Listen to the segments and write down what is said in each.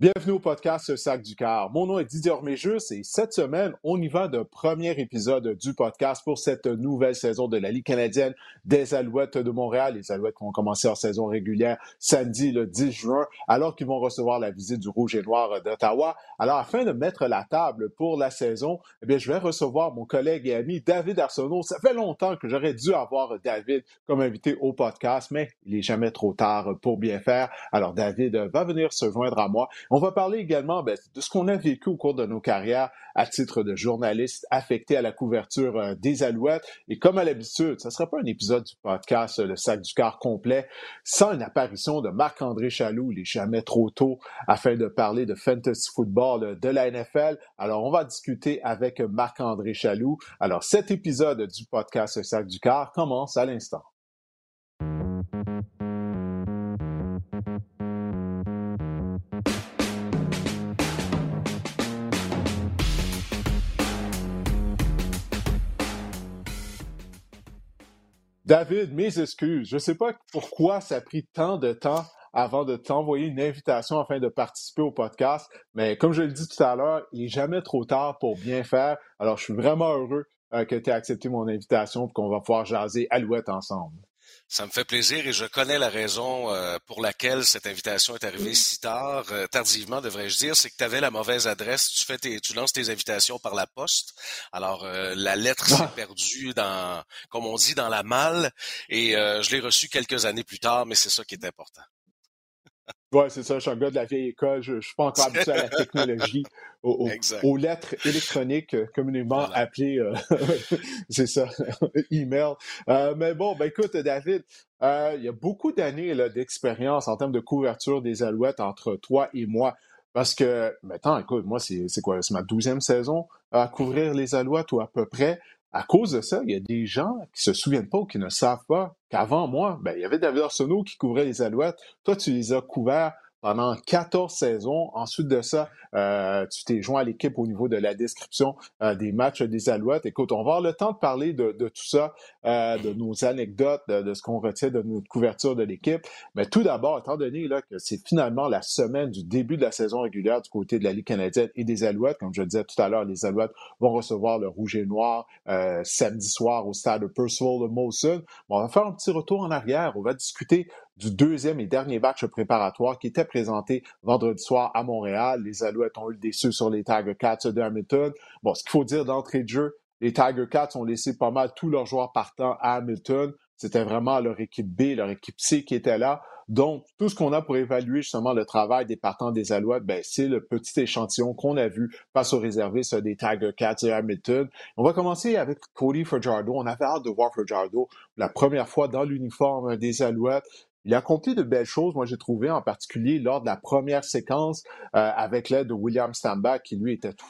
Bienvenue au podcast Sac du Cœur. Mon nom est Didier Orméjus et cette semaine, on y va d'un premier épisode du podcast pour cette nouvelle saison de la Ligue canadienne des Alouettes de Montréal. Les Alouettes qui vont commencer leur saison régulière samedi le 10 juin, alors qu'ils vont recevoir la visite du Rouge et Noir d'Ottawa. Alors, afin de mettre la table pour la saison, je vais recevoir mon collègue et ami David Arsenault. Ça fait longtemps que j'aurais dû avoir David comme invité au podcast, mais il n'est jamais trop tard pour bien faire. Alors, David va venir se joindre à moi. On va parler également de ce qu'on a vécu au cours de nos carrières à titre de journaliste affecté à la couverture des Alouettes. Et comme à l'habitude, ça ne sera pas un épisode du podcast Le Sac du Cœur complet sans une apparition de Marc-André Chaloux, il n'est jamais trop tôt, afin de parler de fantasy football de la NFL. Alors, on va discuter avec Marc-André Chaloux. Alors, cet épisode du podcast Le Sac du Cœur commence à l'instant. David, mes excuses. Je ne sais pas pourquoi ça a pris tant de temps avant de t'envoyer une invitation afin de participer au podcast, mais comme je le dis tout à l'heure, il n'est jamais trop tard pour bien faire. Alors, je suis vraiment heureux que tu aies accepté mon invitation et qu'on va pouvoir jaser Alouette ensemble. Ça me fait plaisir et je connais la raison pour laquelle cette invitation est arrivée si tard, tardivement devrais-je dire, c'est que tu avais la mauvaise adresse. Tu lances tes invitations par la poste. Alors la lettre s'est perdue dans, comme on dit, dans la malle et je l'ai reçue quelques années plus tard, mais c'est ça qui est important. Oui, c'est ça, je suis un gars de la vieille école, je ne suis pas encore habitué à la technologie, aux lettres électroniques communément appelées, c'est ça, email. Mais bon, écoute, David, il y a beaucoup d'années d'expérience en termes de couverture des Alouettes entre toi et moi. Parce que, maintenant, écoute, moi, c'est quoi? C'est ma 12e saison à couvrir les Alouettes ou à peu près. À cause de ça, il y a des gens qui se souviennent pas ou qui ne savent pas qu'avant moi, il y avait David Arsenault qui couvrait les Alouettes. Toi, tu les as couverts pendant 14 saisons. Ensuite de ça, tu t'es joint à l'équipe au niveau de la description des matchs des Alouettes. Écoute, on va avoir le temps de parler de tout ça, de nos anecdotes, de ce qu'on retient de notre couverture de l'équipe. Mais tout d'abord, étant donné là, que c'est finalement la semaine du début de la saison régulière du côté de la Ligue canadienne et des Alouettes, comme je le disais tout à l'heure, les Alouettes vont recevoir le Rouge et Noir samedi soir au stade Percival de Molson. Bon, on va faire un petit retour en arrière. On va discuter du deuxième et dernier match préparatoire qui était présenté vendredi soir à Montréal. Les Alouettes ont eu le déçu sur les Tiger Cats de Hamilton. Bon, ce qu'il faut dire d'entrée de jeu, les Tiger Cats ont laissé pas mal tous leurs joueurs partants à Hamilton. C'était vraiment leur équipe B, leur équipe C qui était là. Donc, tout ce qu'on a pour évaluer justement le travail des partants des Alouettes, c'est le petit échantillon qu'on a vu face aux réservistes des Tiger Cats et Hamilton. On va commencer avec Cody Fajardo. On avait hâte de voir Fajardo la première fois dans l'uniforme des Alouettes. Il a accompli de belles choses, moi j'ai trouvé, en particulier lors de la première séquence avec l'aide de William Stanback qui lui était tout.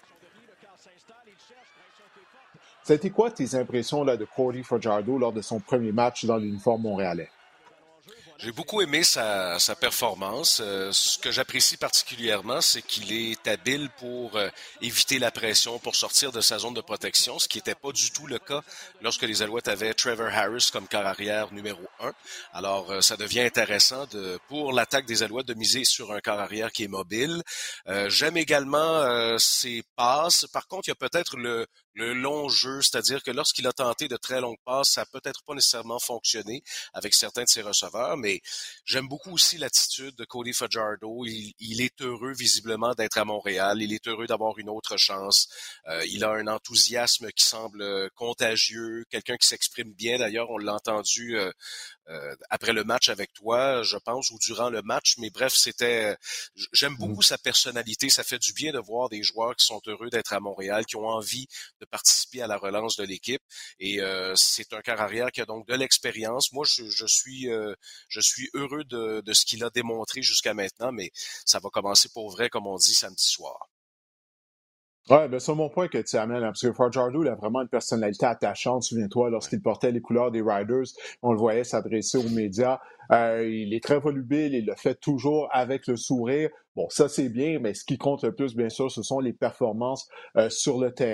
Ça a été quoi tes impressions là, de Cody Fajardo lors de son premier match dans l'uniforme montréalais? J'ai beaucoup aimé sa performance. Ce que j'apprécie particulièrement, c'est qu'il est habile pour éviter la pression, pour sortir de sa zone de protection, ce qui n'était pas du tout le cas lorsque les Alouettes avaient Trevor Harris comme quart arrière numéro 1. Alors, ça devient intéressant pour l'attaque des Alouettes de miser sur un quart arrière qui est mobile. J'aime également ses passes. Par contre, il y a peut-être le long jeu, c'est-à-dire que lorsqu'il a tenté de très longues passes, ça n'a peut-être pas nécessairement fonctionné avec certains de ses receveurs, mais j'aime beaucoup aussi l'attitude de Cody Fajardo. Il est heureux visiblement d'être à Montréal, il est heureux d'avoir une autre chance. Il a un enthousiasme qui semble contagieux, quelqu'un qui s'exprime bien. D'ailleurs, on l'a entendu après le match avec toi, je pense, ou durant le match. Mais bref, j'aime beaucoup sa personnalité. Ça fait du bien de voir des joueurs qui sont heureux d'être à Montréal, qui ont envie de participer à la relance de l'équipe. Et c'est un quart arrière qui a donc de l'expérience. Moi, je suis heureux de ce qu'il a démontré jusqu'à maintenant, mais ça va commencer pour vrai, comme on dit, samedi soir. Oui, c'est mon point que tu amènes, parce que Fajardo, il a vraiment une personnalité attachante. Souviens-toi, lorsqu'il portait les couleurs des Riders, on le voyait s'adresser aux médias. Il est très volubile, il le fait toujours avec le sourire. Bon, ça c'est bien, mais ce qui compte le plus, bien sûr, ce sont les performances sur le terrain.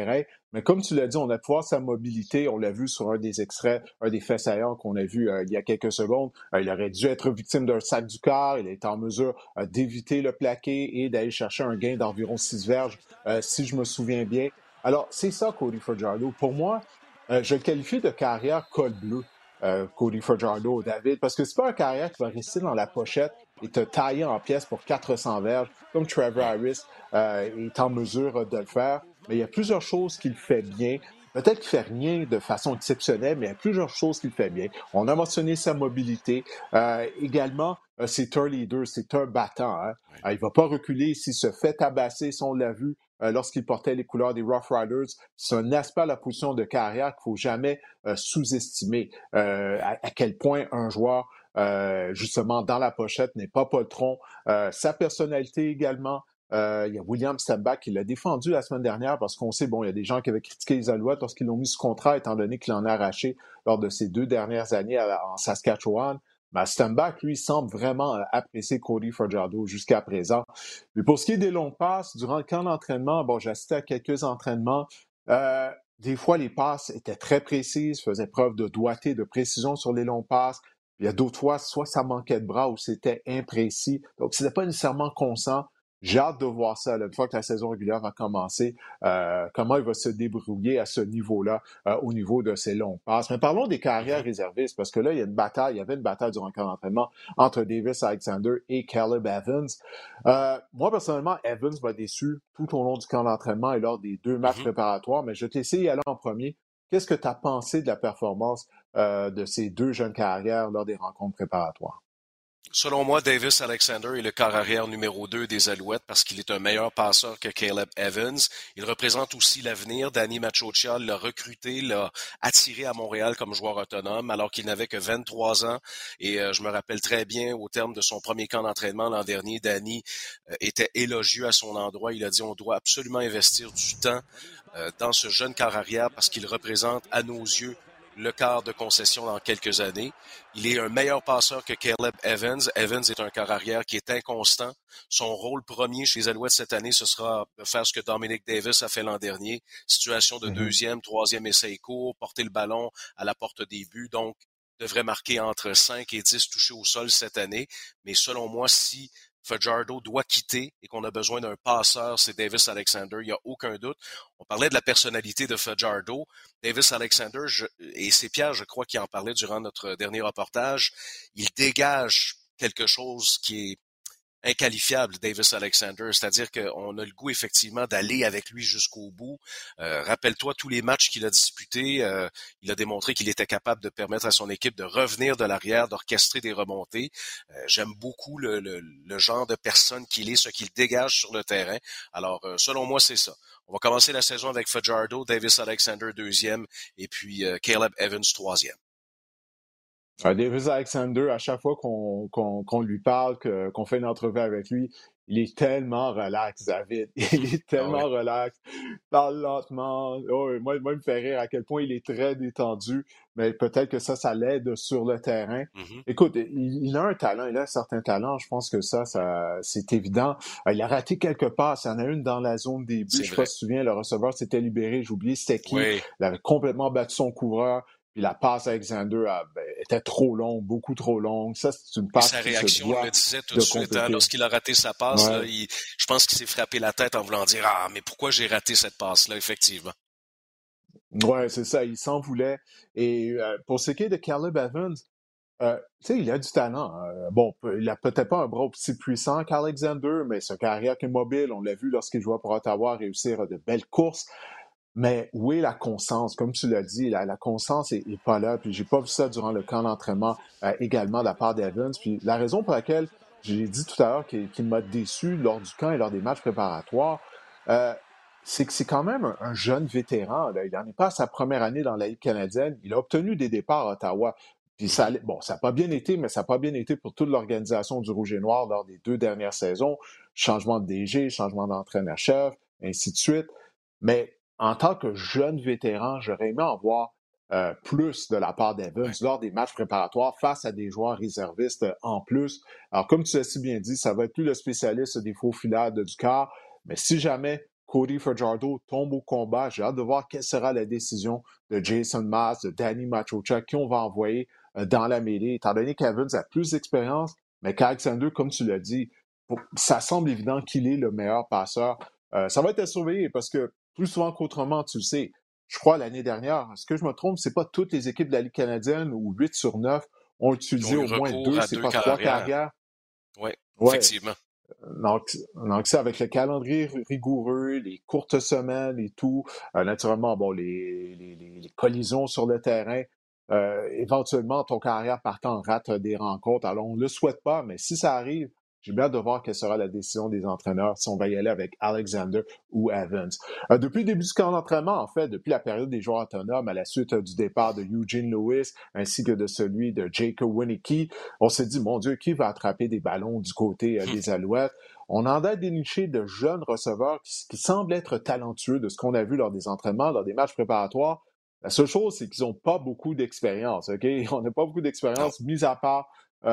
Mais comme tu l'as dit, on a pu voir sa mobilité. On l'a vu sur un des extraits, un des faits saillants qu'on a vu il y a quelques secondes. Il aurait dû être victime d'un sac du corps. Il est en mesure d'éviter le plaqué et d'aller chercher un gain d'environ 6 verges, si je me souviens bien. Alors, c'est ça, Cody Fajardo. Pour moi, je le qualifie de carrière col bleu, Cody Fajardo, David, parce que c'est pas un carrière qui va rester dans la pochette et te tailler en pièces pour 400 verges, comme Trevor Harris est en mesure de le faire. Mais il y a plusieurs choses qu'il fait bien. Peut-être qu'il ne fait rien de façon exceptionnelle, mais il y a plusieurs choses qu'il fait bien. On a mentionné sa mobilité. Également, c'est un leader, c'est un battant. Hein? Il ne va pas reculer s'il se fait tabasser, si on l'a vu lorsqu'il portait les couleurs des Rough Riders. C'est un aspect à la position de carrière qu'il ne faut jamais sous-estimer. À quel point un joueur, justement, dans la pochette n'est pas poltron. Sa personnalité également. Il y a William Stenback qui l'a défendu la semaine dernière parce qu'on sait, bon, il y a des gens qui avaient critiqué les Alouettes lorsqu'ils l'ont mis sous contrat, étant donné qu'il en a arraché lors de ses 2 dernières années en Saskatchewan. Mais Stenback, lui, semble vraiment apprécier Cody Fajardo jusqu'à présent. Mais pour ce qui est des longues passes, durant le camp d'entraînement, bon, j'ai assisté à quelques entraînements. Des fois, les passes étaient très précises, faisaient preuve de doigté, de précision sur les longues passes. Il y a d'autres fois, soit ça manquait de bras ou c'était imprécis. Donc, c'était pas nécessairement constant. J'ai hâte de voir ça, là, une fois que la saison régulière va commencer, comment il va se débrouiller à ce niveau-là, au niveau de ses longues passes. Mais parlons des carrières réservistes, parce que là, il y avait une bataille durant le camp d'entraînement entre Davis Alexander et Caleb Evans. Moi, personnellement, Evans m'a déçu tout au long du camp d'entraînement et lors des 2 matchs préparatoires, mais je vais te laisser y aller en premier. Qu'est-ce que tu as pensé de la performance de ces 2 jeunes carrières lors des rencontres préparatoires? Selon moi, Davis Alexander est le quart arrière numéro 2 des Alouettes parce qu'il est un meilleur passeur que Caleb Evans. Il représente aussi l'avenir. Danny Maciocia l'a recruté, l'a attiré à Montréal comme joueur autonome alors qu'il n'avait que 23 ans. Et je me rappelle très bien, au terme de son premier camp d'entraînement l'an dernier, Danny était élogieux à son endroit. Il a dit on doit absolument investir du temps dans ce jeune quart arrière parce qu'il représente à nos yeux le quart de concession dans quelques années. Il est un meilleur passeur que Caleb Evans. Evans est un quart arrière qui est inconstant. Son rôle premier chez les Alouettes cette année, ce sera de faire ce que Dominic Davis a fait l'an dernier. Situation de deuxième, troisième essai court, porter le ballon à la porte des buts. Donc, devrait marquer entre 5 et 10 touchés au sol cette année. Mais selon moi, si Fajardo doit quitter et qu'on a besoin d'un passeur, c'est Davis Alexander, il n'y a aucun doute. On parlait de la personnalité de Fajardo. Davis Alexander, et c'est Pierre, je crois, qui en parlait durant notre dernier reportage, il dégage quelque chose qui est inqualifiable, Davis Alexander, c'est-à-dire qu'on a le goût effectivement d'aller avec lui jusqu'au bout. Rappelle-toi tous les matchs qu'il a disputés, il a démontré qu'il était capable de permettre à son équipe de revenir de l'arrière, d'orchestrer des remontées. J'aime beaucoup le genre de personne qu'il est, ce qu'il dégage sur le terrain. Alors, selon moi, c'est ça. On va commencer la saison avec Fajardo, Davis Alexander deuxième et puis Caleb Evans troisième. Davis Alexander, à chaque fois qu'on lui parle, qu'on fait une entrevue avec lui, il est tellement relax, David. Il est tellement relax. Il parle lentement. Oh, moi, il me fait rire à quel point il est très détendu, mais peut-être que ça l'aide sur le terrain. Écoute, il a un talent, il a un certain talent. Je pense que ça c'est évident. Il a raté quelques passes. Il y en a une dans la zone des buts. Je ne sais pas si tu te souviens, le receveur s'était libéré. J'ai oublié c'était qui. Oui. Il avait complètement battu son couvreur. Puis la passe à Alexander était trop longue, beaucoup trop longue. Ça, c'est une passe sa réaction, il le disait tout de suite. Hein, lorsqu'il a raté sa passe, là, je pense qu'il s'est frappé la tête en voulant dire « Ah, mais pourquoi j'ai raté cette passe-là, effectivement? » Ouais, c'est ça, il s'en voulait. Et pour ce qui est de Caleb Evans, tu sais, il a du talent. Bon, il a peut-être pas un bras aussi puissant qu'Alexander, mais c'est un carrière qui est mobile. On l'a vu lorsqu'il jouait pour Ottawa réussir de belles courses. Mais où est la constance? Comme tu l'as dit, la constance est pas là. Puis j'ai pas vu ça durant le camp d'entraînement également de la part d'Evans. Puis la raison pour laquelle j'ai dit tout à l'heure qu'il m'a déçu lors du camp et lors des matchs préparatoires, c'est que c'est quand même un jeune vétéran. Là. Il n'en est pas à sa première année dans la Ligue canadienne. Il a obtenu des départs à Ottawa. Puis ça n'a pas bien été, mais ça n'a pas bien été pour toute l'organisation du Rouge et Noir lors des 2 dernières saisons. Changement de DG, changement d'entraîneur-chef, ainsi de suite. Mais en tant que jeune vétéran, j'aurais aimé en voir plus de la part d'Evans lors des matchs préparatoires face à des joueurs réservistes en plus. Alors, comme tu l'as si bien dit, ça va être plus le spécialiste des faux filades du quart, mais si jamais Cody Fajardo tombe au combat. J'ai hâte de voir quelle sera la décision de Jason Maas, de Danny Machocha, qui on va envoyer dans la mêlée, étant donné qu'Evans a plus d'expérience, mais qu'Alexander, comme tu l'as dit, ça semble évident qu'il est le meilleur passeur. Ça va être à surveiller parce que plus souvent qu'autrement, tu le sais, je crois l'année dernière, est-ce que je me trompe, c'est pas toutes les équipes de la Ligue canadienne où 8 sur 9 ont utilisé au moins c'est pas 3 carrières. Oui, ouais. Effectivement. Donc ça, avec le calendrier rigoureux, les courtes semaines et tout, naturellement, bon, les collisions sur le terrain, éventuellement, ton carrière partant rate des rencontres. Alors, on ne le souhaite pas, mais si ça arrive, j'ai bien hâte de voir quelle sera la décision des entraîneurs, si on va y aller avec Alexander ou Evans. Depuis le début du camp d'entraînement, en fait, depuis la période des joueurs autonomes, à la suite du départ de Eugene Lewis, ainsi que de celui de Jacob Winicky, on s'est dit, mon Dieu, qui va attraper des ballons du côté des Alouettes? On en a déniché de jeunes receveurs qui semblent être talentueux de ce qu'on a vu lors des entraînements, lors des matchs préparatoires. La seule chose, c'est qu'ils n'ont pas beaucoup d'expérience. OK? On n'a pas beaucoup d'expérience, mis à part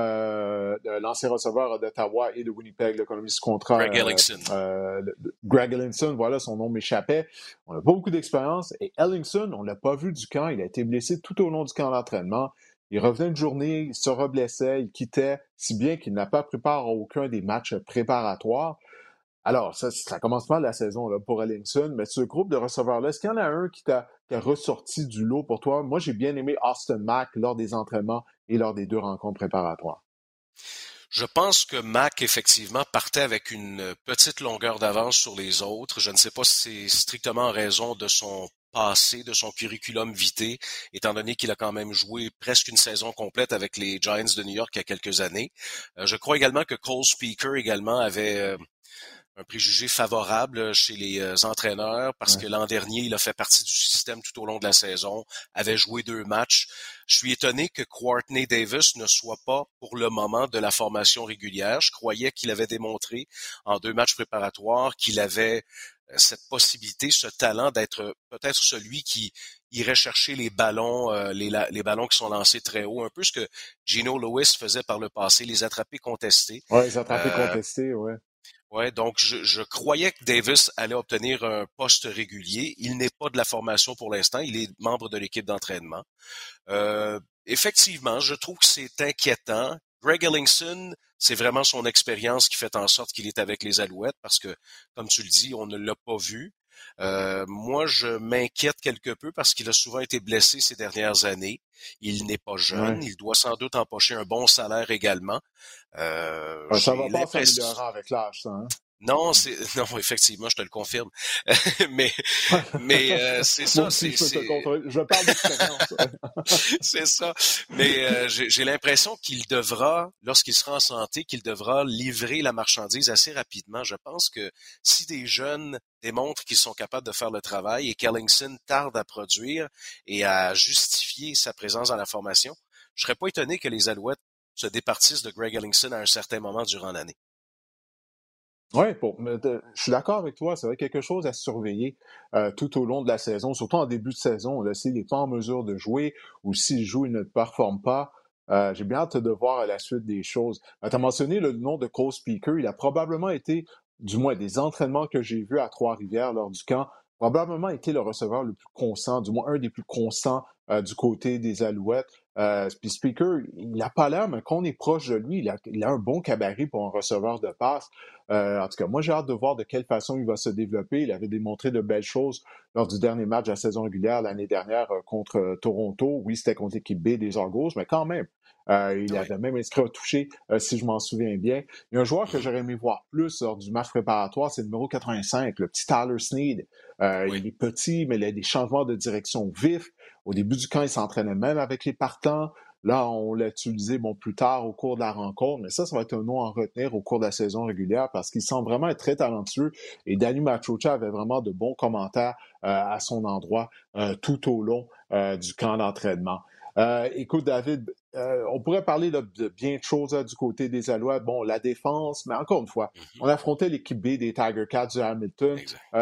l'ancien receveur d'Ottawa et de Winnipeg, qu'on a mis ce contrat. Greg Ellingson. Greg Ellingson, voilà, son nom m'échappait. On n'a pas beaucoup d'expérience. Et Ellingson, on ne l'a pas vu du camp. Il a été blessé tout au long du camp d'entraînement. Il revenait une journée, il se reblessait, il quittait, si bien qu'il n'a pas pris part à aucun des matchs préparatoires. Alors, ça commence mal la saison là, pour Ellingson, mais ce groupe de receveurs-là, est-ce qu'il y en a un qui t'a ressorti du lot pour toi? Moi, j'ai bien aimé Austin Mack lors des entraînements et lors des 2 rencontres préparatoires. Je pense que Mac, effectivement, partait avec une petite longueur d'avance sur les autres. Je ne sais pas si c'est strictement en raison de son passé, de son curriculum vitae, étant donné qu'il a quand même joué presque une saison complète avec les Giants de New York il y a quelques années. Je crois également que Cole Speaker également avait un préjugé favorable chez les entraîneurs parce que l'an dernier, il a fait partie du système tout au long de la saison, avait joué 2 matchs. Je suis étonné que Courtney Davis ne soit pas pour le moment de la formation régulière. Je croyais qu'il avait démontré en 2 matchs préparatoires qu'il avait cette possibilité, ce talent d'être peut-être celui qui irait chercher les ballons, les ballons qui sont lancés très haut, un peu ce que Gino Lewis faisait par le passé, les attrapés contestés. Oui, les attrapés contestés, oui. Ouais, donc je croyais que Davis allait obtenir un poste régulier. Il n'est pas de la formation pour l'instant. Il est membre de l'équipe d'entraînement. Effectivement, je trouve que c'est inquiétant. Greg Ellingson, c'est vraiment son expérience qui fait en sorte qu'il est avec les Alouettes parce que, comme tu le dis, on ne l'a pas vu. Moi, je m'inquiète quelque peu parce qu'il a souvent été blessé ces dernières années. Il n'est pas jeune. Il doit sans doute empocher un bon salaire également. Ça va pas s'améliorer avec l'âge, ça. Hein? Non, non, effectivement, je te le confirme. mais c'est ça. Moi aussi, je parle d'expérience. C'est ça. Mais j'ai l'impression qu'il devra, lorsqu'il sera en santé, qu'il devra livrer la marchandise assez rapidement. Je pense que si des jeunes démontrent qu'ils sont capables de faire le travail et qu'Ellingson tarde à produire et à justifier sa présence dans la formation, je serais pas étonné que les Alouettes se départissent de Greg Ellingson à un certain moment durant l'année. Oui, je suis d'accord avec toi. C'est vrai quelque chose à surveiller tout au long de la saison, surtout en début de saison. S'il n'est pas en mesure de jouer ou s'il joue, il ne performe pas. J'ai bien hâte de voir la suite des choses. Tu as mentionné le nom de Cole Speaker. Il a probablement été, du moins des entraînements que j'ai vus à Trois-Rivières lors du camp, probablement été le receveur le plus constant, du moins un des plus constants du côté des Alouettes. Puis Speaker, il n'a pas l'air, mais quand on est proche de lui, il a un bon cabaret pour un receveur de passe. En tout cas, moi, j'ai hâte de voir de quelle façon il va se développer. Il avait démontré de belles choses lors du dernier match de la saison régulière l'année dernière contre Toronto. Oui, c'était contre l'équipe B des Argos, mais quand même, il avait même inscrit un touché, si je m'en souviens bien. Il y a un joueur que j'aurais aimé voir plus lors du match préparatoire, c'est le numéro 85, le petit Tyler Snead. Il est petit, mais il a des changements de direction vifs. Au début du camp, il s'entraînait même avec les partants. Là, on l'a utilisé plus tard au cours de la rencontre, mais ça va être un nom à retenir au cours de la saison régulière parce qu'il semble vraiment être très talentueux et Danny Machocha avait vraiment de bons commentaires à son endroit tout au long du camp d'entraînement. Écoute, David, on pourrait parler de bien de choses du côté des Alouettes. Bon, la défense, mais encore une fois, on affrontait l'équipe B des Tiger Cats de Hamilton.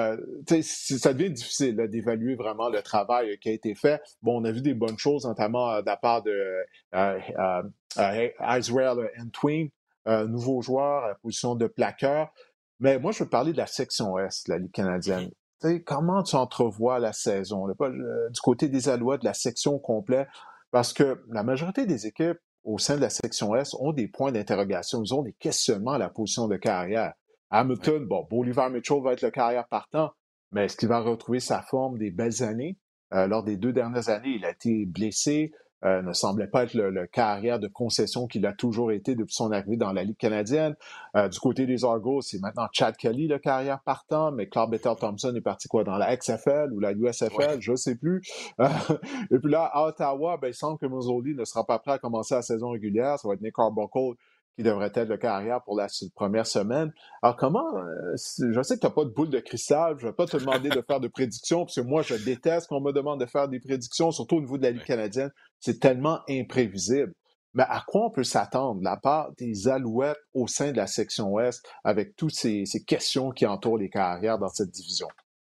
Ça devient difficile d'évaluer vraiment le travail qui a été fait. Bon, on a vu des bonnes choses, notamment de la part de Israel Entwin, nouveau joueur à la position de plaqueur. Mais moi, je veux parler de la section Est de la Ligue Mhm. canadienne. Tu sais, comment tu entrevois la saison, là, pas, du côté des Alouettes, de la section complète? Parce que la majorité des équipes au sein de la section Est ont des points d'interrogation, ils ont des questionnements à la position de carrière. Ouais. Hamilton, bon, Bolivar Mitchell va être le carrière partant, mais est-ce qu'il va retrouver sa forme des belles années? Lors des 2 dernières années, il a été blessé, ne semblait pas être le carrière de concession qu'il a toujours été depuis son arrivée dans la Ligue canadienne. Du côté des Argos, c'est maintenant Chad Kelly, le carrière partant, mais Clark Bettel-Thompson est parti quoi, dans la XFL ou la Ouais. USFL, je ne sais plus. Euh, et puis là, à Ottawa, ben, il semble que Mazzoli ne sera pas prêt à commencer la saison régulière. Ça va être Nick Arbuckle qui devrait être le carrière pour la première semaine. Alors comment, je sais que tu n'as pas de boule de cristal, je ne vais pas te demander de faire de prédictions, parce que moi, je déteste qu'on me demande de faire des prédictions, surtout au niveau de la Ligue Ouais. canadienne. C'est tellement imprévisible. Mais à quoi on peut s'attendre de la part des Alouettes au sein de la section Ouest avec toutes ces questions qui entourent les carrières dans cette division?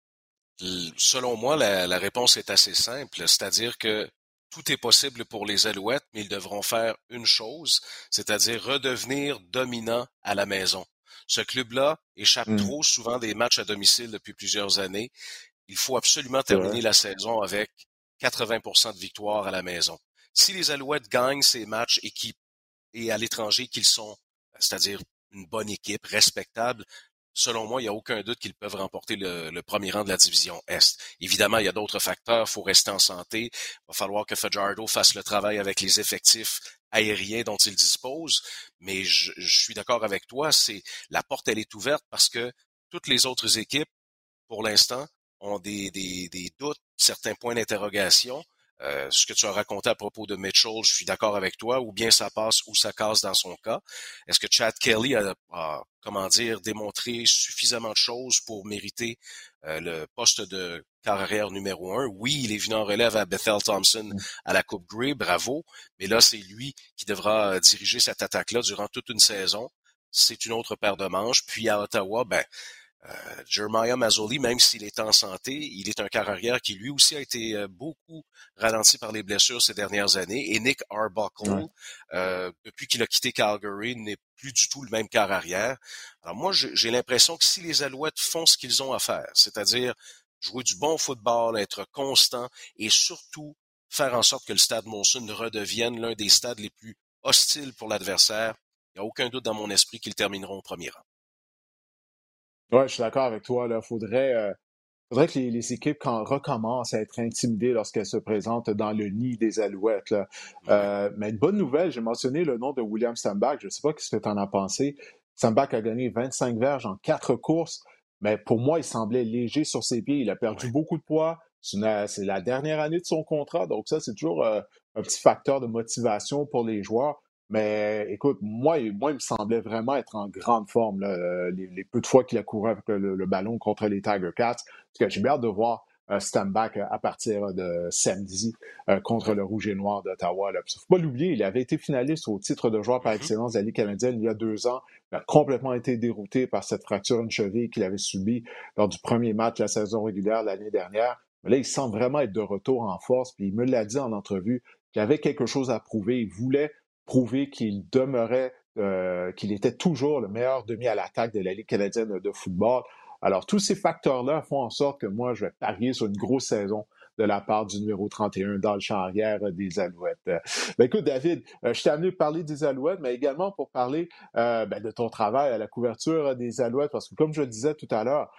Selon moi, la réponse est assez simple, c'est-à-dire que tout est possible pour les Alouettes, mais ils devront faire une chose, c'est-à-dire redevenir dominants à la maison. Ce club-là échappe Mm, trop souvent des matchs à domicile depuis plusieurs années. Il faut absolument c'est vrai. terminer la saison avec 80% de victoires à la maison. Si les Alouettes gagnent ces matchs et à l'étranger qu'ils sont, c'est-à-dire une bonne équipe, respectable, selon moi, il n'y a aucun doute qu'ils peuvent remporter le premier rang de la division Est. Évidemment, il y a d'autres facteurs. Il faut rester en santé. Il va falloir que Fajardo fasse le travail avec les effectifs aériens dont il dispose. Mais je suis d'accord avec toi. La porte, elle est ouverte parce que toutes les autres équipes, pour l'instant, ont des doutes, certains points d'interrogation. Ce que tu as raconté à propos de Mitchell, je suis d'accord avec toi, ou bien ça passe ou ça casse dans son cas. Est-ce que Chad Kelly comment dire, démontré suffisamment de choses pour mériter le poste de carrière numéro 1? Oui, il est venu en relève à Bethel Thompson Mm. à la Coupe Grey, bravo, mais là, c'est lui qui devra diriger cette attaque-là durant toute une saison. C'est une autre paire de manches. Puis à Ottawa, ben, Jeremiah Mazzoli, même s'il est en santé, il est un carrière qui lui aussi a été beaucoup ralenti par les blessures ces dernières années. Et Nick Ouais. Arbuckle, depuis qu'il a quitté Calgary, n'est plus du tout le même carrière. Alors moi, j'ai l'impression que si les Alouettes font ce qu'ils ont à faire, c'est-à-dire jouer du bon football, être constant et surtout faire en sorte que le stade Molson redevienne l'un des stades les plus hostiles pour l'adversaire, il n'y a aucun doute dans mon esprit qu'ils termineront au premier rang. Ouais, je suis d'accord avec toi. Là. Faudrait que les équipes recommencent à être intimidées lorsqu'elles se présentent dans le nid des Alouettes. Là. Ouais. Mais une bonne nouvelle, j'ai mentionné le nom de William Stambach. Je ne sais pas ce que tu en as pensé. Stambach a gagné 25 verges en 4 courses, mais pour moi, il semblait léger sur ses pieds. Il a perdu Ouais. beaucoup de poids. C'est la dernière année de son contrat, donc ça, c'est toujours un petit facteur de motivation pour les joueurs. Mais écoute, moi, il me semblait vraiment être en grande forme là, les peu de fois qu'il a couru avec le ballon contre les Tiger Cats. Parce que j'ai bien hâte de voir Stambach à partir de samedi contre Ouais. le Rouge et Noir d'Ottawa. Il ne faut pas l'oublier, il avait été finaliste au titre de joueur par Mhm. excellence de la Ligue canadienne il y a 2 ans. Il a complètement été dérouté par cette fracture une cheville qu'il avait subie lors du premier match de la saison régulière l'année dernière. Mais là, il semble vraiment être de retour en force. Puis il me l'a dit en entrevue qu'il avait quelque chose à prouver. Il voulait prouver qu'il demeurait, qu'il était toujours le meilleur demi à l'attaque de la Ligue canadienne de football. Alors, tous ces facteurs-là font en sorte que moi, je vais parier sur une grosse saison de la part du numéro 31 dans le champ arrière des Alouettes. Ben, écoute, David, je t'ai amené parler des Alouettes, mais également pour parler de ton travail à la couverture des Alouettes, parce que comme je le disais tout à l'heure,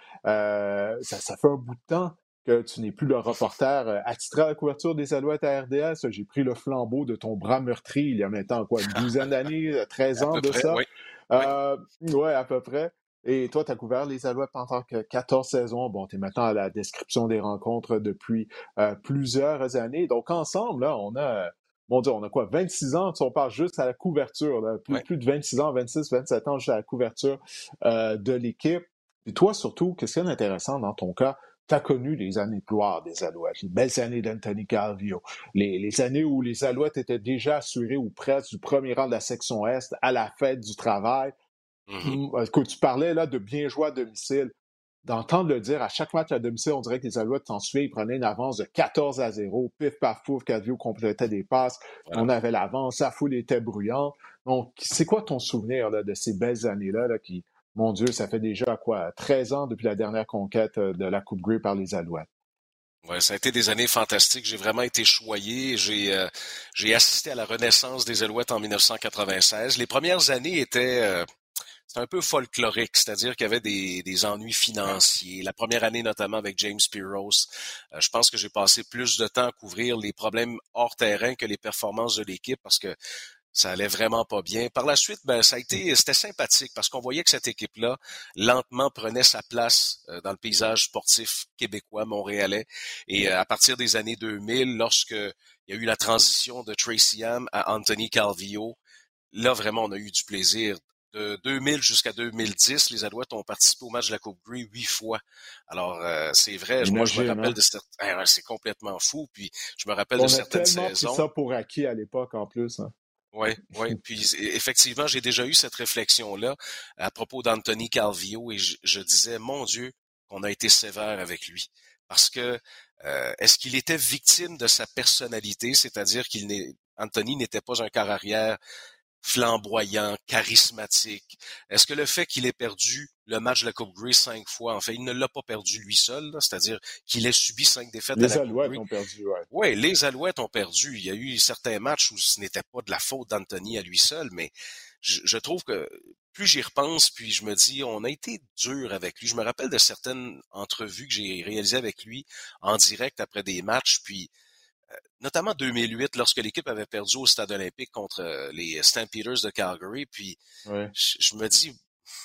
ça fait un bout de temps que tu n'es plus le reporter attitré à la couverture des Alouettes à RDS. J'ai pris le flambeau de ton bras meurtri il y a maintenant quoi, une douzaine d'années, 13 À ans peu de près, ça. oui. Oui. Ouais, à peu près. Et toi, tu as couvert les Alouettes pendant 14 saisons. Bon, tu es maintenant à la description des rencontres depuis plusieurs années. Donc, ensemble, là, mon Dieu, on a quoi, 26 ans, si on part juste à la couverture, là, Ouais. plus de 26 ans, 26, 27 ans juste à la couverture de l'équipe. Et toi, surtout, qu'est-ce qu'il y a d'intéressant dans ton cas? Tu as connu les années de gloire des Alouettes, les belles années d'Anthony Calvillo, les années où les Alouettes étaient déjà assurés ou presque du premier rang de la section Est à la fête du travail. Mhm. Écoute, tu parlais là de bien jouer à domicile. D'entendre le dire à chaque match à domicile, on dirait que les Alouettes s'en suivaient, ils prenaient une avance de 14-0, pif paf pouf, Calvillo complétait des passes, Voilà. on avait l'avance, la foule était bruyante. Donc, c'est quoi ton souvenir là, de ces belles années-là là, Mon Dieu, ça fait déjà, 13 ans depuis la dernière conquête de la Coupe Grey par les Alouettes. Ouais, ça a été des années fantastiques. J'ai vraiment été choyé. J'ai assisté à la renaissance des Alouettes en 1996. Les premières années étaient c'était un peu folklorique, c'est-à-dire qu'il y avait des ennuis financiers. La première année notamment avec James Pearce, je pense que j'ai passé plus de temps à couvrir les problèmes hors terrain que les performances de l'équipe parce que ça allait vraiment pas bien. Par la suite, c'était sympathique parce qu'on voyait que cette équipe-là, lentement, prenait sa place dans le paysage sportif québécois, montréalais. Et à partir des années 2000, lorsque il y a eu la transition de Tracy Ham à Anthony Calvillo, là, vraiment, on a eu du plaisir. De 2000 jusqu'à 2010, les Alouettes ont participé au match de la Coupe Grey 8 fois. Alors, c'est vrai, moi, je me Imagine, rappelle hein? de certaines... C'est complètement fou. Puis, je me rappelle de On a certaines tellement pris saisons. ça pour acquis à l'époque, en plus, hein? Oui, oui. Puis effectivement, j'ai déjà eu cette réflexion-là à propos d'Anthony Calvillo et je disais, mon Dieu, qu'on a été sévère avec lui. Parce que est-ce qu'il était victime de sa personnalité, c'est-à-dire Anthony n'était pas un quart arrière flamboyant, charismatique. Est-ce que le fait qu'il ait perdu le match de la Coupe Grey 5 fois, en fait, il ne l'a pas perdu lui seul, là, c'est-à-dire qu'il ait subi 5 défaites à Les la Coupe Alouettes Grey. ont perdu, ouais. Oui, les Alouettes ont perdu. Il y a eu certains matchs où ce n'était pas de la faute d'Anthony à lui seul, mais je trouve que plus j'y repense, puis je me dis, on a été dur avec lui. Je me rappelle de certaines entrevues que j'ai réalisées avec lui en direct après des matchs, puis notamment 2008, lorsque l'équipe avait perdu au Stade olympique contre les Stampeders de Calgary, puis Ouais. je me dis,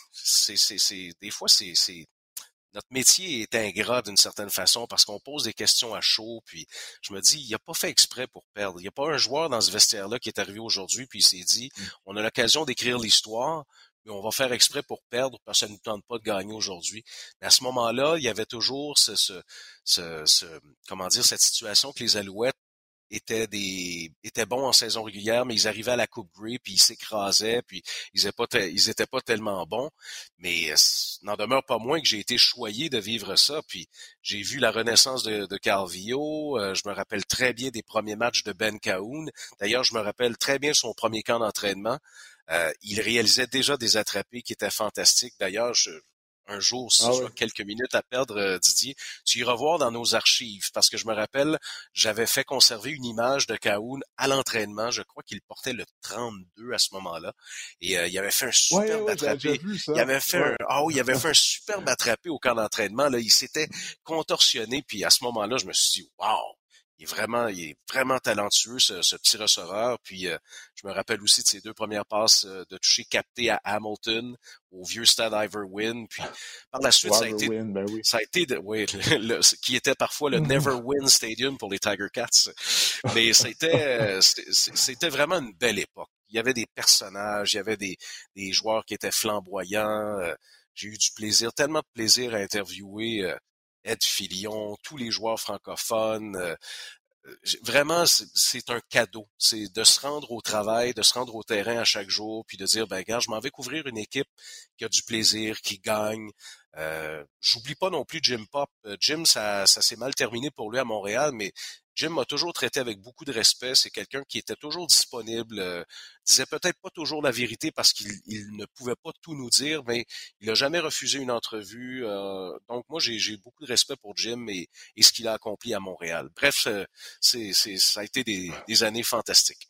des fois, notre métier est ingrat d'une certaine façon parce qu'on pose des questions à chaud, puis je me dis, il a pas fait exprès pour perdre. Il n'y a pas un joueur dans ce vestiaire-là qui est arrivé aujourd'hui, puis il s'est dit, on a l'occasion d'écrire l'histoire, mais on va faire exprès pour perdre parce que ça ne nous tente pas de gagner aujourd'hui. Mais à ce moment-là, il y avait toujours comment dire, cette situation que les Alouettes étaient bons en saison régulière, mais ils arrivaient à la Coupe Grey, puis ils s'écrasaient, puis ils étaient pas tellement bons. Mais n'en demeure pas moins que j'ai été choyé de vivre ça. Puis j'ai vu la renaissance de Calvillo. Je me rappelle très bien des premiers matchs de Ben Cahoun. D'ailleurs, je me rappelle très bien son premier camp d'entraînement. Il réalisait déjà des attrapés qui étaient fantastiques. D'ailleurs, un jour, si Ah tu oui. as quelques minutes à perdre, Didier, tu iras voir dans nos archives, parce que je me rappelle, j'avais fait conserver une image de Cahoun à l'entraînement. Je crois qu'il portait le 32 à ce moment-là. Et il avait fait un Ouais, superbe ouais, j'avais déjà attrapé. vu Il ça. avait fait Ouais. il avait fait un superbe attrapé au camp d'entraînement. Là, il s'était contorsionné. Puis à ce moment-là, je me suis dit, wow! Il est vraiment talentueux, ce petit receveur. Puis je me rappelle aussi de ses deux premières passes de toucher capté à Hamilton, au vieux stade Ivor-Wynne. Puis par la suite, Win, ben oui. ça a été oui, qui était parfois le Never Win Stadium pour les Tiger Cats. Mais c'était vraiment une belle époque. Il y avait des personnages, il y avait des joueurs qui étaient flamboyants. J'ai eu du plaisir, tellement de plaisir à interviewer Ed Filion, tous les joueurs francophones. Vraiment, c'est un cadeau. C'est de se rendre au travail, de se rendre au terrain à chaque jour, puis de dire, ben regarde, je m'en vais couvrir une équipe qui a du plaisir, qui gagne. J'oublie pas non plus Jim Pop. Jim, ça s'est mal terminé pour lui à Montréal, mais Jim m'a toujours traité avec beaucoup de respect. C'est quelqu'un qui était toujours disponible, disait peut-être pas toujours la vérité parce qu'il ne pouvait pas tout nous dire, mais il n'a jamais refusé une entrevue. Donc moi, j'ai beaucoup de respect pour Jim et ce qu'il a accompli à Montréal. Bref, ça a été des années fantastiques.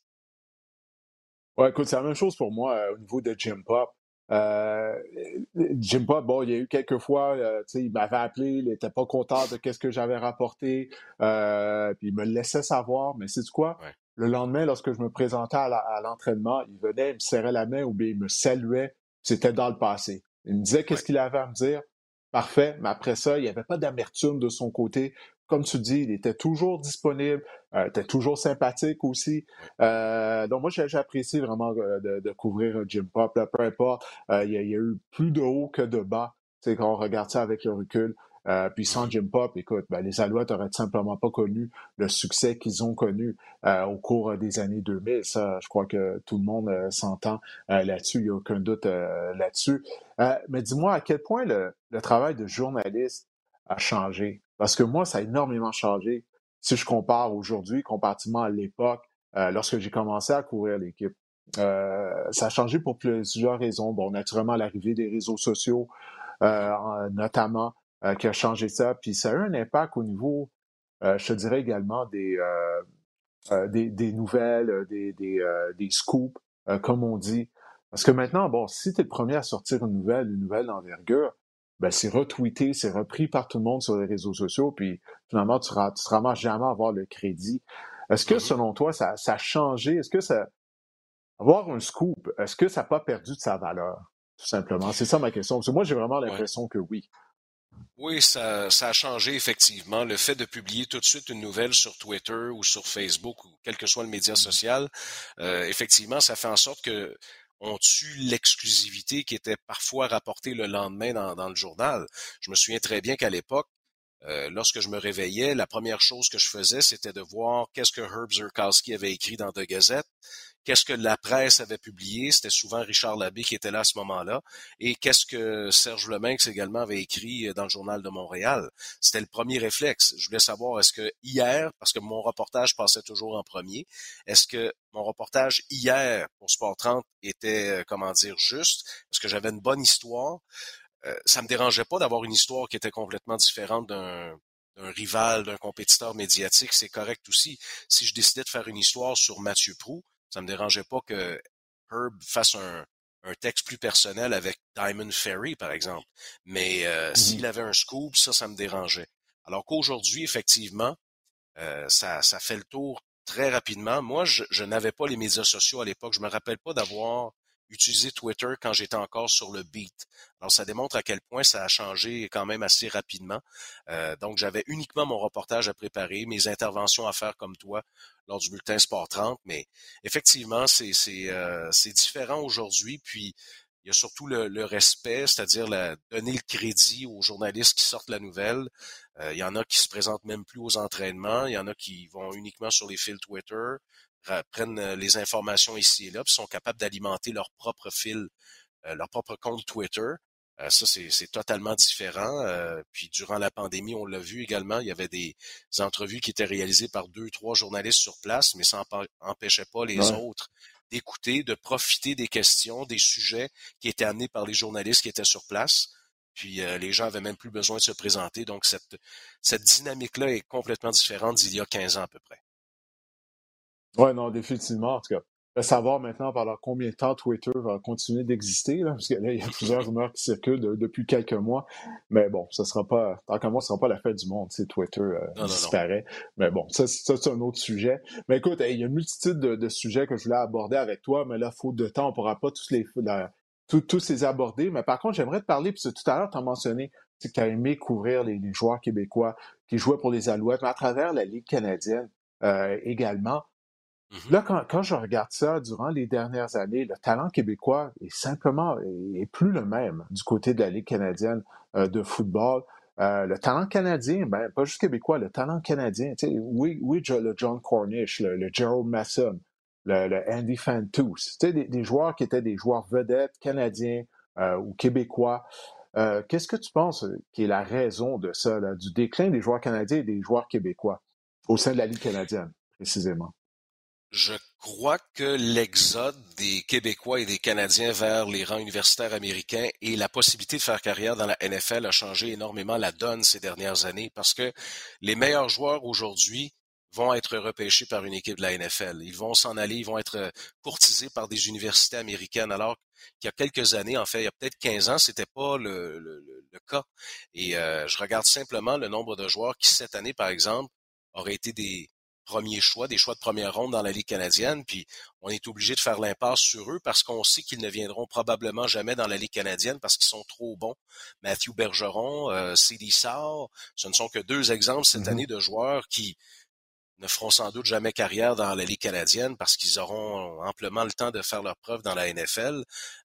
Ouais, écoute, c'est la même chose pour moi au niveau de Jim Pop. Euh, Jim Pop, bon, il y a eu quelques fois, tu sais, il m'avait appelé, il n'était pas content de qu'est-ce que j'avais rapporté, puis il me le laissait savoir, mais c'est quoi? Ouais, Le lendemain, lorsque je me présentais à l'entraînement, il venait, il me serrait la main ou bien il me saluait, c'était dans le passé. Il me disait ouais. qu'est-ce qu'il avait à me dire, parfait, mais après ça, il n'y avait pas d'amertume de son côté. Comme tu dis, il était toujours disponible, était toujours sympathique aussi. Ouais. Donc moi, j'apprécie vraiment de couvrir Jim Pop, là, peu importe. Il y a eu plus de haut que de bas, tu sais, quand on regarde ça avec le recul. Puis sans Mhm. Jim Pop, écoute, ben, les Alouettes auraient tout simplement pas connu le succès qu'ils ont connu au cours des années 2000. Ça, je crois que tout le monde s'entend là-dessus. Il n'y a aucun doute là-dessus. Mais dis-moi, à quel point le travail de journaliste a changé? Parce que moi, ça a énormément changé si je compare aujourd'hui, comparativement à l'époque, lorsque j'ai commencé à couvrir l'équipe. Ça a changé pour plusieurs raisons. Bon, naturellement, l'arrivée des réseaux sociaux, notamment, qui a changé ça. Puis ça a eu un impact au niveau, je te dirais également, des nouvelles, des scoops, comme on dit. Parce que maintenant, bon, si tu es le premier à sortir une nouvelle d'envergure, ben c'est retweeté, c'est repris par tout le monde sur les réseaux sociaux, puis finalement, tu te ramasses jamais à avoir le crédit. Est-ce que, Mm-hmm. selon toi, ça a changé? Est-ce que ça, avoir un scoop, est-ce que ça n'a pas perdu de sa valeur, tout simplement? C'est ça ma question. Parce que moi, j'ai vraiment Ouais. l'impression que oui. Oui, ça a changé effectivement. Le fait de publier tout de suite une nouvelle sur Twitter ou sur Facebook ou quel que soit le média social, effectivement, ça fait en sorte que on tue l'exclusivité qui était parfois rapportée le lendemain dans le journal. Je me souviens très bien qu'à l'époque, lorsque je me réveillais, la première chose que je faisais, c'était de voir qu'est-ce que Herb Zurkowsky avait écrit dans The Gazette, qu'est-ce que la presse avait publié, c'était souvent Richard Labbé qui était là à ce moment-là, et qu'est-ce que Serge Leminx également avait écrit dans le Journal de Montréal. C'était le premier réflexe. Je voulais savoir, est-ce que hier, parce que mon reportage passait toujours en premier, est-ce que mon reportage hier pour Sport 30 était, comment dire, juste? Est-ce que j'avais une bonne histoire? Ça me dérangeait pas d'avoir une histoire qui était complètement différente d'un rival, d'un compétiteur médiatique, c'est correct aussi. Si je décidais de faire une histoire sur Mathieu Proulx, ça me dérangeait pas que Herb fasse un texte plus personnel avec Diamond Ferry, par exemple. Mais Mm-hmm. s'il avait un scoop, ça me dérangeait. Alors qu'aujourd'hui, effectivement, ça fait le tour très rapidement. Moi, je n'avais pas les médias sociaux à l'époque. Je me rappelle pas d'avoir utilisé Twitter quand j'étais encore sur le beat. Alors, ça démontre à quel point ça a changé quand même assez rapidement. Donc, j'avais uniquement mon reportage à préparer, mes interventions à faire comme toi lors du bulletin Sport 30. Mais effectivement, c'est différent aujourd'hui. Puis, il y a surtout le respect, c'est-à-dire donner le crédit aux journalistes qui sortent la nouvelle. Il y en a qui se présentent même plus aux entraînements. Il y en a qui vont uniquement sur les fils Twitter, prennent les informations ici et là, puis sont capables d'alimenter leur propre fil, leur propre compte Twitter. Ça, c'est totalement différent. Puis durant la pandémie, on l'a vu également, il y avait des entrevues qui étaient réalisées par 2, 3 journalistes sur place, mais ça n'empêchait pas les Ouais. autres d'écouter, de profiter des questions, des sujets qui étaient amenés par les journalistes qui étaient sur place. Puis les gens avaient même plus besoin de se présenter. Donc cette dynamique-là est complètement différente d'il y a 15 ans à peu près. Ouais, non, définitivement. En tout cas, de savoir maintenant pendant combien de temps Twitter va continuer d'exister, là, parce que là, il y a plusieurs rumeurs qui circulent depuis quelques mois. Mais bon, ça sera pas, tant qu'à moi, ce sera pas la fête du monde si Twitter Non, non, non. disparaît. Mais bon, ça c'est un autre sujet. Mais écoute, il y a une multitude de sujets que je voulais aborder avec toi, mais là, faute de temps, on pourra pas tous les aborder. Mais par contre, j'aimerais te parler, puis tout à l'heure, tu as mentionné que tu as aimé couvrir les joueurs québécois qui jouaient pour les Alouettes, mais à travers la Ligue canadienne également. Mhm. Là, quand je regarde ça, durant les dernières années, le talent québécois est plus le même du côté de la Ligue canadienne de football. Le talent canadien, ben, pas juste québécois, le talent canadien, tu sais, oui, le John Cornish, le Gerald Masson, le Andy Fantous, tu sais, des joueurs qui étaient des joueurs vedettes canadiens ou québécois. Qu'est-ce que tu penses qui est la raison de ça, là, du déclin des joueurs canadiens et des joueurs québécois au sein de la Ligue canadienne, précisément? Je crois que l'exode des Québécois et des Canadiens vers les rangs universitaires américains et la possibilité de faire carrière dans la NFL a changé énormément la donne ces dernières années parce que les meilleurs joueurs aujourd'hui vont être repêchés par une équipe de la NFL. Ils vont s'en aller, ils vont être courtisés par des universités américaines alors qu'il y a quelques années, en fait, il y a peut-être 15 ans, c'était pas le cas. Et je regarde simplement le nombre de joueurs qui, cette année, par exemple, auraient été des premiers choix, des choix de première ronde dans la Ligue canadienne, puis on est obligé de faire l'impasse sur eux parce qu'on sait qu'ils ne viendront probablement jamais dans la Ligue canadienne parce qu'ils sont trop bons. Matthew Bergeron, C.D. Sarr, ce ne sont que 2 exemples cette année Mm-hmm. de joueurs qui ne feront sans doute jamais carrière dans la Ligue canadienne parce qu'ils auront amplement le temps de faire leur preuve dans la NFL.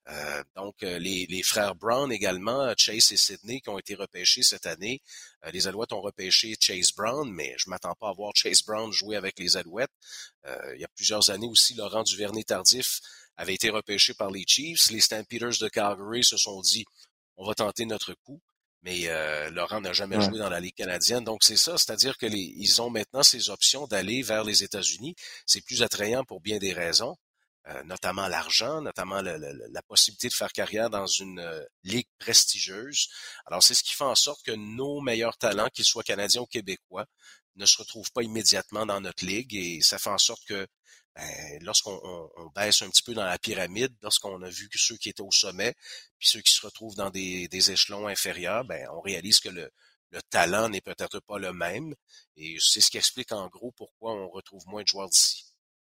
Les frères Brown également, Chase et Sidney, qui ont été repêchés cette année. Les Alouettes ont repêché Chase Brown, mais je m'attends pas à voir Chase Brown jouer avec les Alouettes. Il y a plusieurs années aussi, Laurent Duvernay-Tardif avait été repêché par les Chiefs. Les Stampeders de Calgary se sont dit, on va tenter notre coup. Mais Laurent n'a jamais Ouais. joué dans la Ligue canadienne. Donc c'est ça, c'est-à-dire que ils ont maintenant ces options d'aller vers les États-Unis. C'est plus attrayant pour bien des raisons. notamment l'argent, notamment la possibilité de faire carrière dans une ligue prestigieuse. Alors, c'est ce qui fait en sorte que nos meilleurs talents, qu'ils soient canadiens ou québécois, ne se retrouvent pas immédiatement dans notre ligue et ça fait en sorte que lorsqu'on on baisse un petit peu dans la pyramide, lorsqu'on a vu que ceux qui étaient au sommet, puis ceux qui se retrouvent dans des échelons inférieurs, on réalise que le talent n'est peut-être pas le même. Et c'est ce qui explique en gros pourquoi on retrouve moins de joueurs d'ici.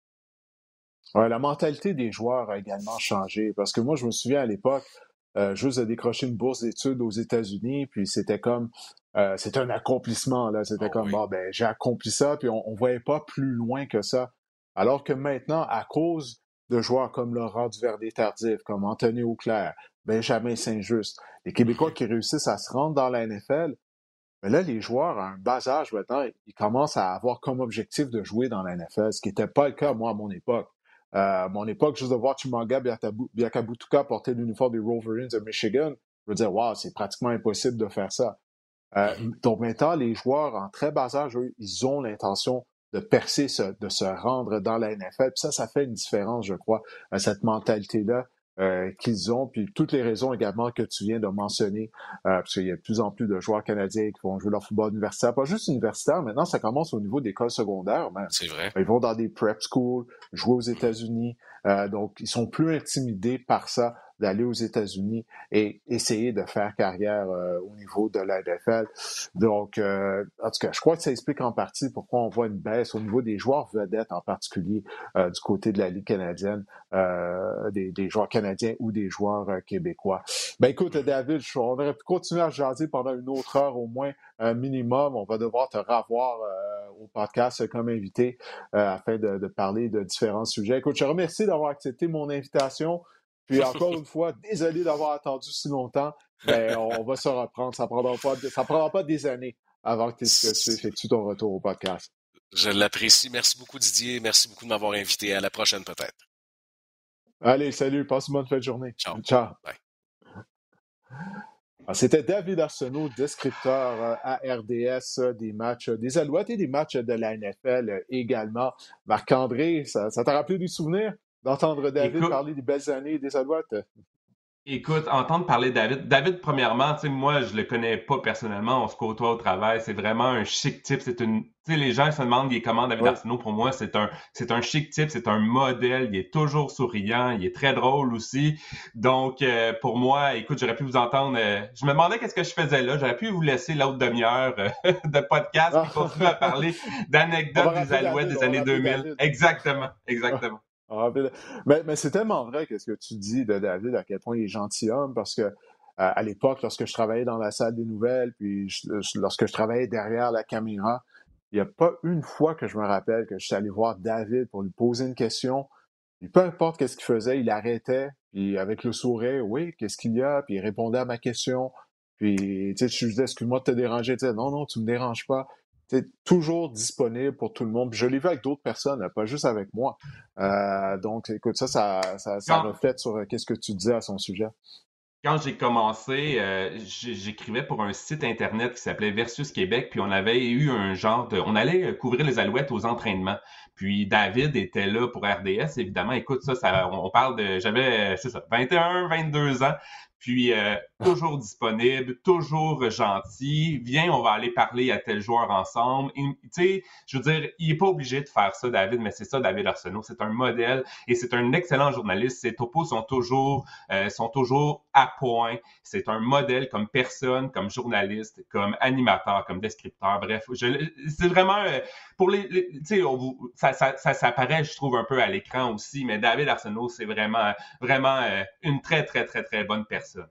Ouais, la mentalité des joueurs a également changé. Parce que moi, je me souviens à l'époque, juste de décrocher une bourse d'études aux États-Unis, puis c'était comme, c'était un accomplissement, là. C'était Oh comme, oui. bon, ben, j'ai accompli ça, puis on voyait pas plus loin que ça. Alors que maintenant, à cause de joueurs comme Laurent Duvernay-Tardif, comme Anthony Auclair, Benjamin Saint-Just, les Québécois Mhm. qui réussissent à se rendre dans la NFL, mais là, les joueurs, à un bas âge maintenant, ils commencent à avoir comme objectif de jouer dans la NFL, ce qui n'était pas le cas, moi, à mon époque. À mon époque, juste de voir Chimanga Biakabutuka porter l'uniforme des Wolverines de Michigan, je veux dire, wow, c'est pratiquement impossible de faire ça. Mhm. Donc maintenant, les joueurs en très bas âge, eux, ils ont l'intention de percer, de se rendre dans la NFL. Puis ça fait une différence, je crois, à cette mentalité-là qu'ils ont. Puis toutes les raisons également que tu viens de mentionner, parce qu'il y a de plus en plus de joueurs canadiens qui vont jouer leur football universitaire. Pas juste universitaire, maintenant, ça commence au niveau d'école secondaire même. C'est vrai. Ils vont dans des prep schools, jouer aux États-Unis. Donc, ils sont plus intimidés par ça d'aller aux États-Unis et essayer de faire carrière au niveau de la NFL. Donc, en tout cas, je crois que ça explique en partie pourquoi on voit une baisse au niveau des joueurs vedettes, en particulier du côté de la Ligue canadienne, des joueurs canadiens ou des joueurs québécois. Ben écoute, Mhm. David, on aurait pu continuer à jaser pendant une autre heure au moins, un minimum. On va devoir te revoir au podcast comme invité afin de parler de différents sujets. Écoute, je te remercie d'avoir accepté mon invitation. Puis encore une fois, désolé d'avoir attendu si longtemps, mais on va se reprendre. Ça prendra pas des années avant que tu effectues ton retour au podcast. Je l'apprécie. Merci beaucoup, Didier. Merci beaucoup de m'avoir invité. À la prochaine, peut-être. Allez, salut, passe une bonne fin de journée. Ciao. Ciao. Bye. C'était David Arsenault, descripteur à RDS des matchs des Alouettes et des matchs de la NFL également. Marc-André, ça t'a rappelé des souvenirs d'entendre David Écoute, parler des belles années des Alouettes? Écoute, entendre parler de David. David, premièrement, tu sais, moi, je le connais pas personnellement. On se côtoie au travail. C'est vraiment un chic type. Tu sais, les gens se demandent, il est comment David Oui. Arsenault? Pour moi, c'est un chic type. C'est un modèle. Il est toujours souriant. Il est très drôle aussi. Donc, pour moi, écoute, j'aurais pu vous entendre. Je me demandais qu'est-ce que je faisais là. J'aurais pu vous laisser l'autre demi-heure de podcast puis continuer à parler On va d'anecdotes des rappeler Alouettes David, des on va années rappeler 2000. David. Exactement, exactement. Mais c'est tellement vrai qu'est-ce que tu dis de David, à quel point il est gentilhomme, parce que à l'époque, lorsque je travaillais dans la salle des nouvelles, puis lorsque je travaillais derrière la caméra, il n'y a pas une fois que je me rappelle que je suis allé voir David pour lui poser une question. Puis peu importe qu'est-ce qu'il faisait, il arrêtait, puis avec le sourire, oui, qu'est-ce qu'il y a, puis il répondait à ma question. Puis, tu sais, je lui disais, excuse-moi de te déranger. Il disait, non, non, tu me déranges pas. Tu sais, toujours disponible pour tout le monde. Puis je l'ai vu avec d'autres personnes, pas juste avec moi. Donc, écoute, ça Quand, reflète sur qu'est-ce que tu disais à son sujet. Quand j'ai commencé, j'écrivais pour un site internet qui s'appelait Versus Québec, puis on avait eu on allait couvrir les Alouettes aux entraînements. Puis David était là pour RDS, évidemment. Écoute, on parle j'avais, c'est ça, 21, 22 ans. Puis toujours disponible, toujours gentil. Viens, on va aller parler à tel joueur ensemble. Tu sais, je veux dire, il est pas obligé de faire ça, David, mais c'est ça, David Arsenault. C'est un modèle et c'est un excellent journaliste. Ses topos sont toujours à point. C'est un modèle comme personne, comme journaliste, comme animateur, comme descripteur. Bref, c'est vraiment pour tu sais, ça paraît, je trouve, un peu à l'écran aussi, mais David Arsenault, c'est vraiment, vraiment une très, très, très, très bonne personne.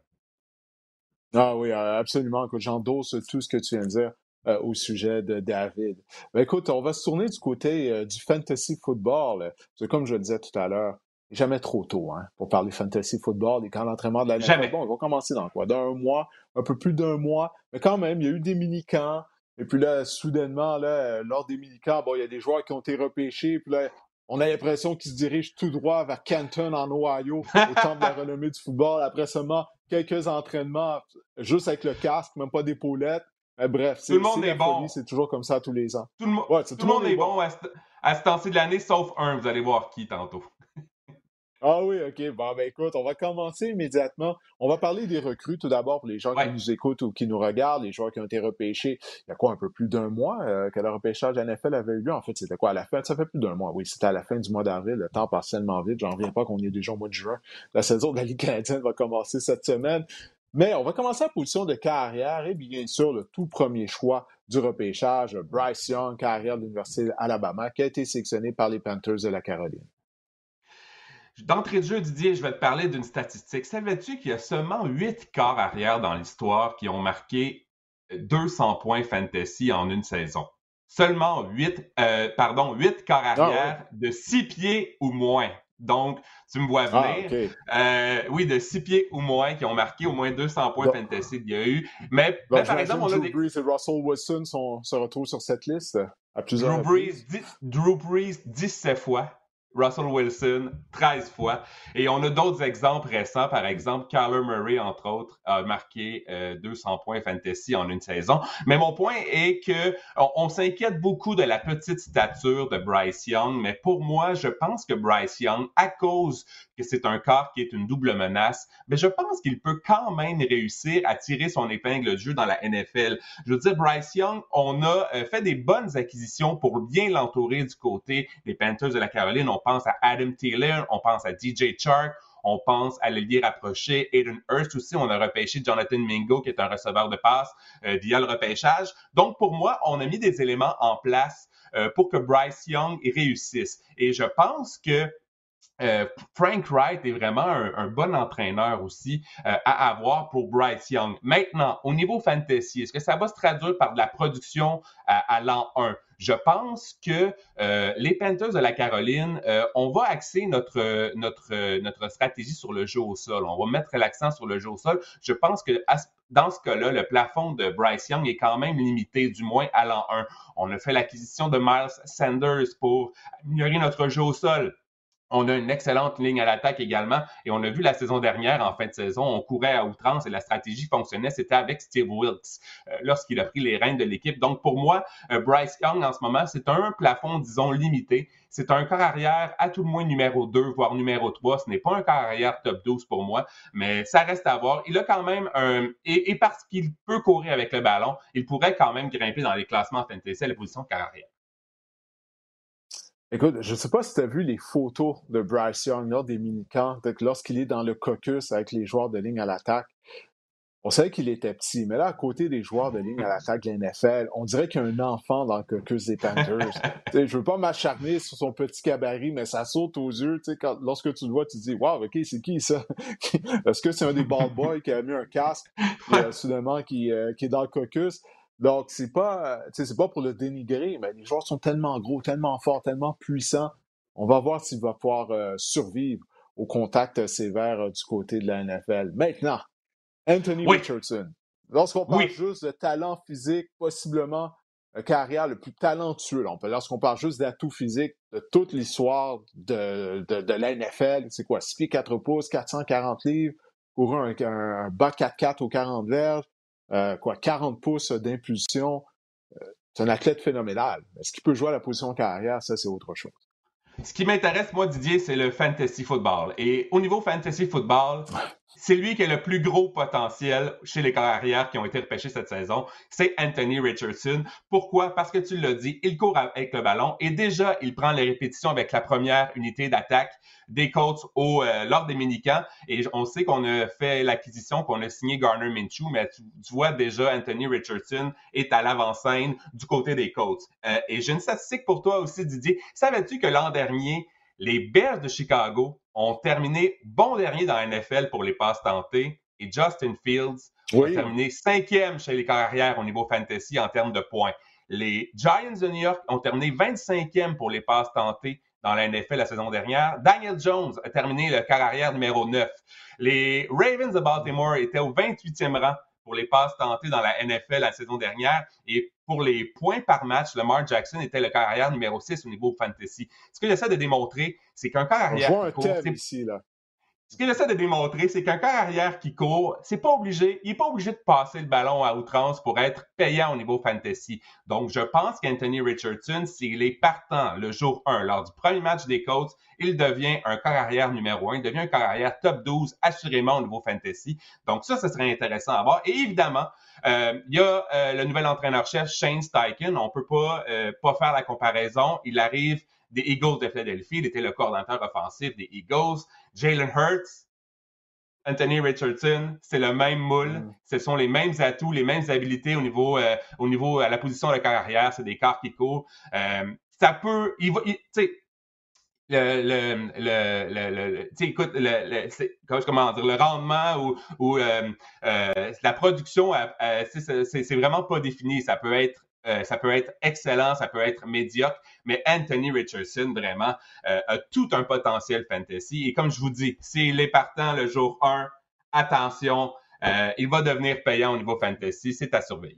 Ah oui, absolument. Écoute, j'endosse tout ce que tu viens de dire au sujet de David. Ben, écoute, on va se tourner du côté du fantasy football. C'est comme je le disais tout à l'heure, jamais trop tôt pour parler fantasy football et quand l'entraînement de la NFL. Jamais. Bon, on va commencer dans quoi? Dans un mois, un peu plus d'un mois, mais quand même, il y a eu des mini-camps. Et puis là, soudainement, là, lors des mini-camps, bon, il y a des joueurs qui ont été repêchés. Puis là, on a l'impression qu'ils se dirigent tout droit vers Canton, en Ohio, au temple de la renommée du football. Après seulement quelques entraînements, juste avec le casque, même pas d'épaulette. Bref, Tout le c'est monde est la folie, bon. c'est toujours comme ça tous les ans. Tout le, Ouais, tout le monde est bon à ce temps-ci de l'année, sauf un. Vous allez voir qui tantôt. Ah oui, OK. Bon, ben écoute, on va commencer immédiatement. On va parler des recrues tout d'abord pour les gens qui Ouais. nous écoutent ou qui nous regardent, les joueurs qui ont été repêchés. Il y a quoi, un peu plus d'un mois que le repêchage NFL avait eu lieu? En fait, c'était quoi à la fin? Ça fait plus d'un mois, oui. C'était à la fin du mois d'avril. Le temps passe tellement vite. J'en reviens pas qu'on est déjà au mois de juin. La saison de la Ligue canadienne va commencer cette semaine. Mais on va commencer en position de carrière et bien sûr, le tout premier choix du repêchage, Bryce Young, carrière de l'Université d'Alabama, qui a été sélectionné par les Panthers de la Caroline. D'entrée de jeu, Didier, je vais te parler d'une statistique. Savais-tu qu'il y a seulement 8 corps arrière dans l'histoire qui ont marqué 200 points fantasy en une saison? Seulement 8 corps Ah ouais. arrière de 6 pieds ou moins. Donc, tu me vois Ah, venir. OK. Oui, de 6 pieds ou moins qui ont marqué au moins 200 points fantasy. Il y a eu. Mais Donc, par exemple, j'imagine on a Drew des. Brees et Russell Wilson se retrouvent sur cette liste à plusieurs Drew Brees, reprises. Drew Brees 17 fois. Russell Wilson, 13 fois. Et on a d'autres exemples récents. Par exemple, Kyler Murray, entre autres, a marqué 200 points fantasy en une saison. Mais mon point est que on s'inquiète beaucoup de la petite stature de Bryce Young, mais pour moi, je pense que Bryce Young, à cause que c'est un corps qui est une double menace, mais je pense qu'il peut quand même réussir à tirer son épingle du jeu dans la NFL. Je veux dire, Bryce Young, on a fait des bonnes acquisitions pour bien l'entourer du côté des Panthers de la Caroline. On pense à Adam Thielen, on pense à DJ Chark, on pense à l'ailier rapproché Aiden Hurst aussi. On a repêché Jonathan Mingo, qui est un receveur de passe via le repêchage. Donc, pour moi, on a mis des éléments en place pour que Bryce Young réussisse. Et je pense que Frank Wright est vraiment un bon entraîneur aussi à avoir pour Bryce Young. Maintenant, au niveau fantasy, est-ce que ça va se traduire par de la production à l'an 1? Je pense que les Panthers de la Caroline, on va axer notre stratégie sur le jeu au sol. On va mettre l'accent sur le jeu au sol. Je pense que dans ce cas-là, le plafond de Bryce Young est quand même limité, du moins à l'an 1. On a fait l'acquisition de Miles Sanders pour améliorer notre jeu au sol. On a une excellente ligne à l'attaque également. Et on a vu la saison dernière, en fin de saison, on courait à outrance et la stratégie fonctionnait. C'était avec Steve Wilkes lorsqu'il a pris les rênes de l'équipe. Donc, pour moi, Bryce Young, en ce moment, c'est un plafond, disons, limité. C'est un corps arrière à tout le moins numéro 2, voire numéro 3. Ce n'est pas un corps arrière top 12 pour moi, mais ça reste à voir. Il a quand même et parce qu'il peut courir avec le ballon, il pourrait quand même grimper dans les classements fantasy à la position de corps arrière. Écoute, je ne sais pas si tu as vu les photos de Bryce Young lors des mini-camps, lorsqu'il est dans le caucus avec les joueurs de ligne à l'attaque. On savait qu'il était petit, mais là, à côté des joueurs de ligne à l'attaque de la NFL, on dirait qu'il y a un enfant dans le caucus des Panthers. Je ne veux pas m'acharner sur son petit gabarit, mais ça saute aux yeux. Lorsque tu le vois, tu te dis « Wow, OK, c'est qui ça? » Est-ce que c'est un des ball boys qui a mis un casque et soudainement qui est dans le caucus? Donc, c'est pas pour le dénigrer, mais les joueurs sont tellement gros, tellement forts, tellement puissants. On va voir s'il va pouvoir survivre au contact sévère du côté de la NFL. Maintenant, Anthony Oui, Richardson. Lorsqu'on parle oui. juste de talent physique, possiblement carrière le plus talentueux, lorsqu'on parle juste d'atout physique de toute l'histoire de la NFL, c'est quoi? 6 pieds 4 pouces, 440 livres, couru un bas 4-4 aux 40 verges, 40 pouces d'impulsion. C'est un athlète phénoménal. Est-ce qu'il peut jouer à la position carrière? Ça, c'est autre chose. Ce qui m'intéresse, moi, Didier, c'est le fantasy football. Et au niveau fantasy football, c'est lui qui a le plus gros potentiel chez les carrières qui ont été repêchés cette saison. C'est Anthony Richardson. Pourquoi? Parce que tu l'as dit, il court avec le ballon et déjà, il prend les répétitions avec la première unité d'attaque des Colts lors des minicamps. Et on sait qu'on a fait l'acquisition, qu'on a signé Gardner Minshew, mais tu vois déjà Anthony Richardson est à l'avant-scène du côté des Colts. Et j'ai une statistique pour toi aussi, Didier. Savais-tu que l'an dernier, les Bears de Chicago ont terminé bon dernier dans la NFL pour les passes tentées et Justin Fields a terminé 5e chez les carrières au niveau fantasy en termes de points. Les Giants de New York ont terminé 25e pour les passes tentées dans la NFL la saison dernière. Daniel Jones a terminé le carrière numéro 9. Les Ravens de Baltimore étaient au 28e rang pour les passes tentées dans la NFL la saison dernière. Et pour les points par match, Lamar Jackson était le carrière numéro 6 au niveau fantasy. Ce que j'essaie de démontrer, c'est qu'un carrière On voit un thème ici, là. Ce qu'il essaie de démontrer, c'est qu'un corps arrière qui court, il n'est pas obligé de passer le ballon à outrance pour être payant au niveau fantasy. Donc, je pense qu'Anthony Richardson, s'il est partant le jour 1, lors du premier match des Colts, il devient un corps arrière numéro 1, il devient un corps arrière top 12 assurément au niveau fantasy. Donc, ça serait intéressant à voir. Et évidemment, il y a le nouvel entraîneur-chef, Shane Steichen. On peut pas faire la comparaison. Il arrive des Eagles de Philadelphie. Il était le coordonnateur offensif des Eagles. Jalen Hurts, Anthony Richardson, c'est le même moule. Ce sont les mêmes atouts, les mêmes habilités au niveau à la position de corps arrière. C'est des corps qui courent. Ça peut, tu sais, écoute, comment dire, le rendement ou la production, c'est vraiment pas défini. Ça peut être excellent, ça peut être médiocre, mais Anthony Richardson, vraiment, a tout un potentiel fantasy. Et comme je vous dis, s'il est partant le jour 1, attention, il va devenir payant au niveau fantasy. C'est à surveiller.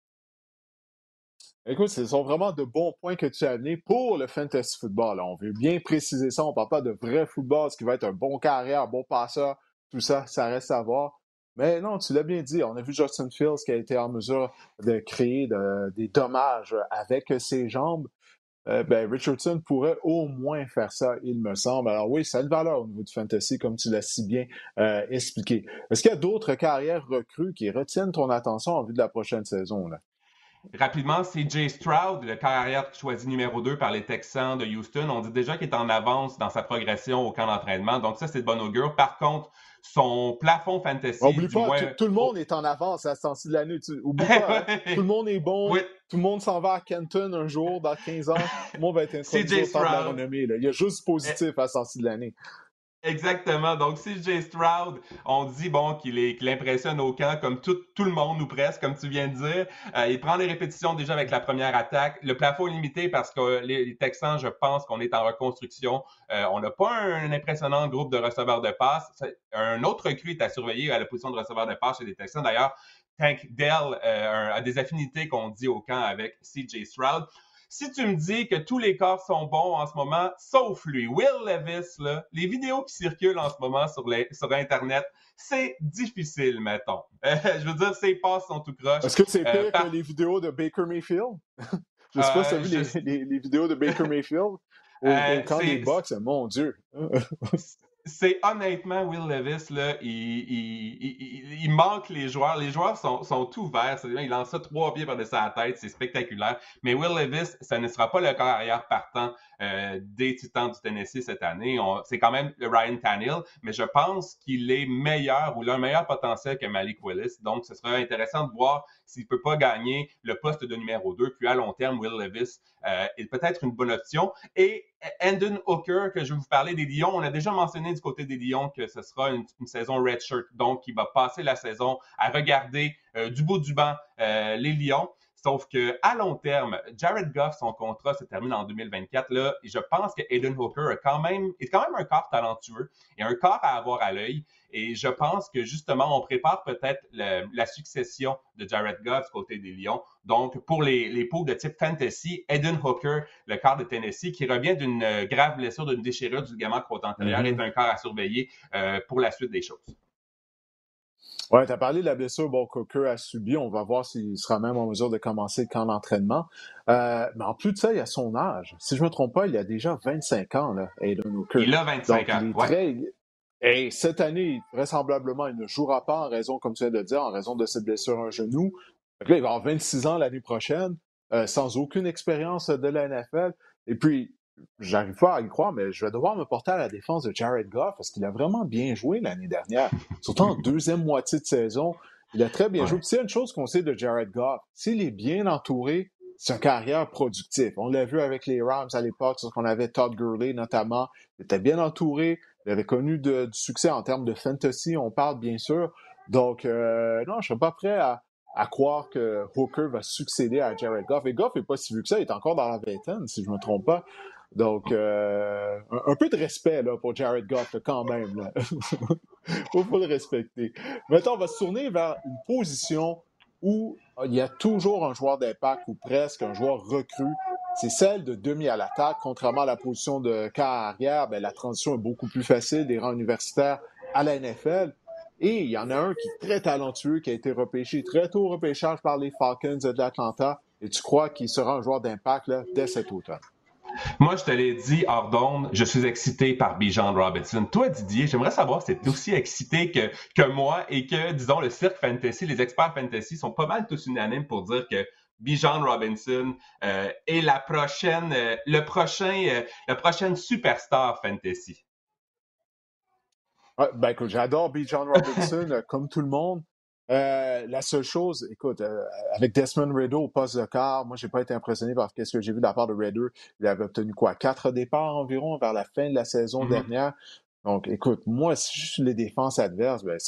Écoute, ce sont vraiment de bons points que tu as amenés pour le fantasy football. On veut bien préciser ça. On ne parle pas de vrai football, ce qui va être un bon carrière, un bon passeur. Tout ça, ça reste à voir. Mais non, tu l'as bien dit. On a vu Justin Fields qui a été en mesure de créer des dommages avec ses jambes. Richardson pourrait au moins faire ça, il me semble. Alors oui, ça a une valeur au niveau du fantasy, comme tu l'as si bien expliqué. Est-ce qu'il y a d'autres carrières recrues qui retiennent ton attention en vue de la prochaine saison, là? Rapidement, CJ Stroud, le carrière choisi numéro 2 par les Texans de Houston. On dit déjà qu'il est en avance dans sa progression au camp d'entraînement. Donc ça, c'est de bon augure. Par contre, son plafond fantasy... Oublie pas, tout le monde est en avance à ce temps-ci de l'année. Oublie pas, tout le monde est bon. Oui. Tout le monde s'en va à Kenton un jour, dans 15 ans. Tout le monde va être introduit au temps de la renommée. Là. Il y a juste positif à ce temps-ci de l'année. Exactement. Donc, CJ Stroud, on dit qu'il impressionne au camp comme tout le monde ou presque, comme tu viens de dire. Il prend des répétitions déjà avec la première attaque. Le plafond est limité parce que les Texans, je pense qu'on est en reconstruction. On n'a pas un impressionnant groupe de receveurs de passe. Un autre recrue est à surveiller à la position de receveur de passe chez les Texans. D'ailleurs, Tank Dell a des affinités qu'on dit au camp avec CJ Stroud. Si tu me dis que tous les corps sont bons en ce moment, sauf lui, Will Levis, là, les vidéos qui circulent en ce moment sur Internet, c'est difficile, mettons. Je veux dire, ses passes sont tout croche. Est-ce que c'est pire que les vidéos de Baker Mayfield? Je ne sais pas si tu as vu les vidéos de Baker Mayfield au camp des Bucs. Mon Dieu! C'est honnêtement, Will Levis, là, il manque les joueurs. Les joueurs sont tout verts. Il lance ça 3 pieds par-dessus la tête. C'est spectaculaire. Mais Will Levis, ça ne sera pas le corps arrière partant des Titans du Tennessee cette année. C'est quand même le Ryan Tannehill, mais je pense qu'il est meilleur ou il a un meilleur potentiel que Malik Willis. Donc, ce sera intéressant de voir s'il ne peut pas gagner le poste de numéro 2. Puis à long terme, Will Levis est peut-être une bonne option. Et Hendon Hooker, que je vais vous parler des Lions, on a déjà mentionné du côté des Lions que ce sera une saison redshirt. Donc, il va passer la saison à regarder du bout du banc les Lions. Sauf qu'à long terme, Jared Goff, son contrat se termine en 2024. Là, et je pense que Hendon Hooker est quand même un corps talentueux et un corps à avoir à l'œil. Et je pense que justement, on prépare peut-être la succession de Jared Goff du côté des Lions. Donc, pour les poules de type fantasy, Hendon Hooker, le corps de Tennessee, qui revient d'une grave blessure, d'une déchirure du ligament croisé antérieur, est un corps à surveiller pour la suite des choses. Oui, tu as parlé de la blessure Hooker a subi. On va voir s'il sera même en mesure de commencer le camp d'entraînement. Mais en plus de ça, il a son âge. Si je ne me trompe pas, il a déjà 25 ans, là, Hendon Hooker. Il a 25 ans, oui. Et cette année, vraisemblablement, il ne jouera pas en raison, comme tu viens de dire, en raison de cette blessure à un genou. Donc là, il va avoir 26 ans l'année prochaine, sans aucune expérience de la NFL. Et puis, j'arrive pas à y croire, mais je vais devoir me porter à la défense de Jared Goff parce qu'il a vraiment bien joué l'année dernière. Surtout en deuxième moitié de saison. Il a très bien joué. Puis c'est une chose qu'on sait de Jared Goff. S'il est bien entouré, c'est une carrière productive. On l'a vu avec les Rams à l'époque, lorsqu'on avait Todd Gurley notamment. Il était bien entouré. Il avait connu du succès en termes de fantasy, on parle bien sûr. Donc, non, je ne suis pas prêt à croire que Hooker va succéder à Jared Goff. Et Goff n'est pas si vieux que ça, il est encore dans la vingtaine, si je ne me trompe pas. Donc, un peu de respect là, pour Jared Goff, là, quand même. Il faut le respecter. Maintenant, on va se tourner vers une position où il y a toujours un joueur d'impact ou presque un joueur recru. C'est celle de demi à l'attaque. Contrairement à la position de quart arrière, la transition est beaucoup plus facile des rangs universitaires à la NFL. Et il y en a un qui est très talentueux, qui a été repêché très tôt au repêchage par les Falcons de l'Atlanta. Et tu crois qu'il sera un joueur d'impact là, dès cet automne? Moi, je te l'ai dit hors d'onde, je suis excité par Bijan Robinson. Toi, Didier, j'aimerais savoir si tu es aussi excité que moi et que, disons, le cirque fantasy, les experts fantasy sont pas mal tous unanimes pour dire que Bijan Robinson est la prochaine, la prochaine superstar fantasy. Ah, ben écoute, j'adore Bijan Robinson, comme tout le monde. La seule chose, écoute, avec Desmond Ridder au poste de quart, moi, j'ai pas été impressionné par ce que j'ai vu de la part de Ridder. Il avait obtenu quoi? 4 départs environ vers la fin de la saison dernière. Donc, écoute, moi, si je suis les défenses adverses, ben,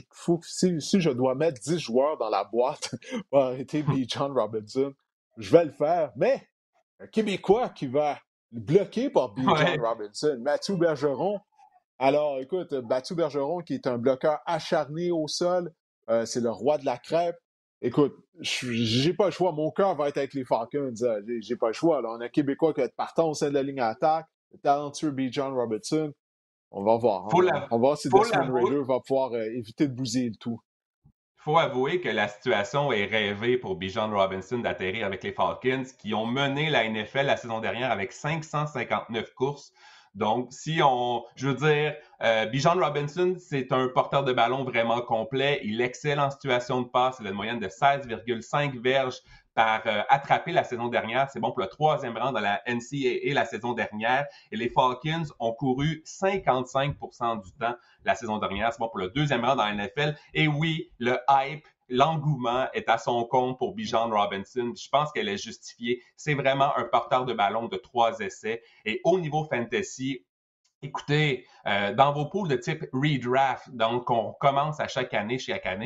si je dois mettre 10 joueurs dans la boîte pour arrêter Bijan Robinson, je vais le faire. Mais, un Québécois qui va bloquer par Bijan Robinson, Mathieu Bergeron. Alors, écoute, Mathieu Bergeron, qui est un bloqueur acharné au sol, c'est le roi de la crêpe. Écoute, j'ai pas le choix. Mon cœur va être avec les Falcons. J'ai pas le choix. Là. On a un Québécois qui va être partant au sein de la ligne à attaque. Le talentueux Bijan Robinson. On va voir. On va voir si Desmond Ridder va pouvoir éviter de bousiller le tout. Il faut avouer que la situation est rêvée pour Bijan Robinson d'atterrir avec les Falcons qui ont mené la NFL la saison dernière avec 559 courses. Donc, je veux dire, Bijan Robinson, c'est un porteur de ballon vraiment complet. Il excelle en situation de passe. Il a une moyenne de 16,5 verges par attrapé la saison dernière. C'est bon pour le 3e rang dans la NCAA la saison dernière. Et les Falcons ont couru 55% du temps la saison dernière. C'est bon pour le 2e rang dans la NFL. Et oui, le hype, l'engouement est à son compte pour Bijan Robinson. Je pense qu'elle est justifiée. C'est vraiment un porteur de ballon de 3 essais. Et au niveau fantasy, écoutez, dans vos pools de type redraft, donc on commence à chaque année,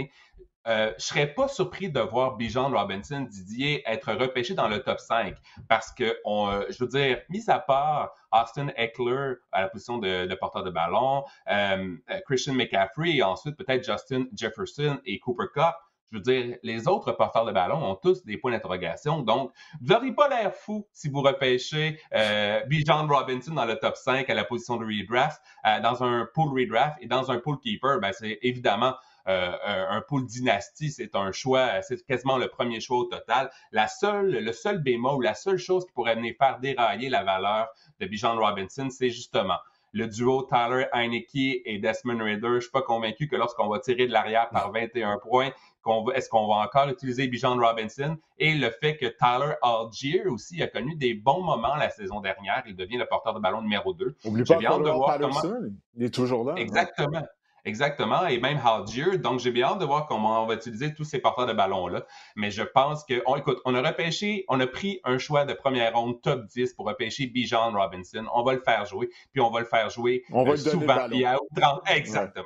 je serais pas surpris de voir Bijan Robinson, Didier, être repêché dans le top 5 parce que, je veux dire, mis à part Austin Eckler à la position de porteur de ballon, Christian McCaffrey et ensuite peut-être Justin Jefferson et Cooper Kupp, je veux dire, les autres porteurs de ballon ont tous des points d'interrogation. Donc, vous n'aurez pas l'air fou si vous repêchez Bijan Robinson dans le top 5 à la position de redraft, dans un pool redraft et dans un pool keeper, ben, c'est évidemment un pool dynastie, c'est un choix, c'est quasiment le premier choix au total. Le seul bémol, la seule chose qui pourrait venir faire dérailler la valeur de Bijan Robinson, c'est justement le duo Tyler Heinicke et Desmond Ridder. Je suis pas convaincu que lorsqu'on va tirer de l'arrière par 21 points, est-ce qu'on va encore utiliser Bijan Robinson? Et le fait que Tyler Allgeier aussi a connu des bons moments la saison dernière. Il devient le porteur de ballon numéro 2. Oublie pas de voir Patterson. Il est toujours là. Exactement. Exactement, et même Allgeier. Donc, j'ai bien hâte de voir comment on va utiliser tous ces porteurs de ballon-là. Mais je pense écoute, on a pris un choix de première ronde top 10 pour repêcher Bijan Robinson. On va le faire jouer, puis on va le faire jouer souvent et à outrance. Exactement.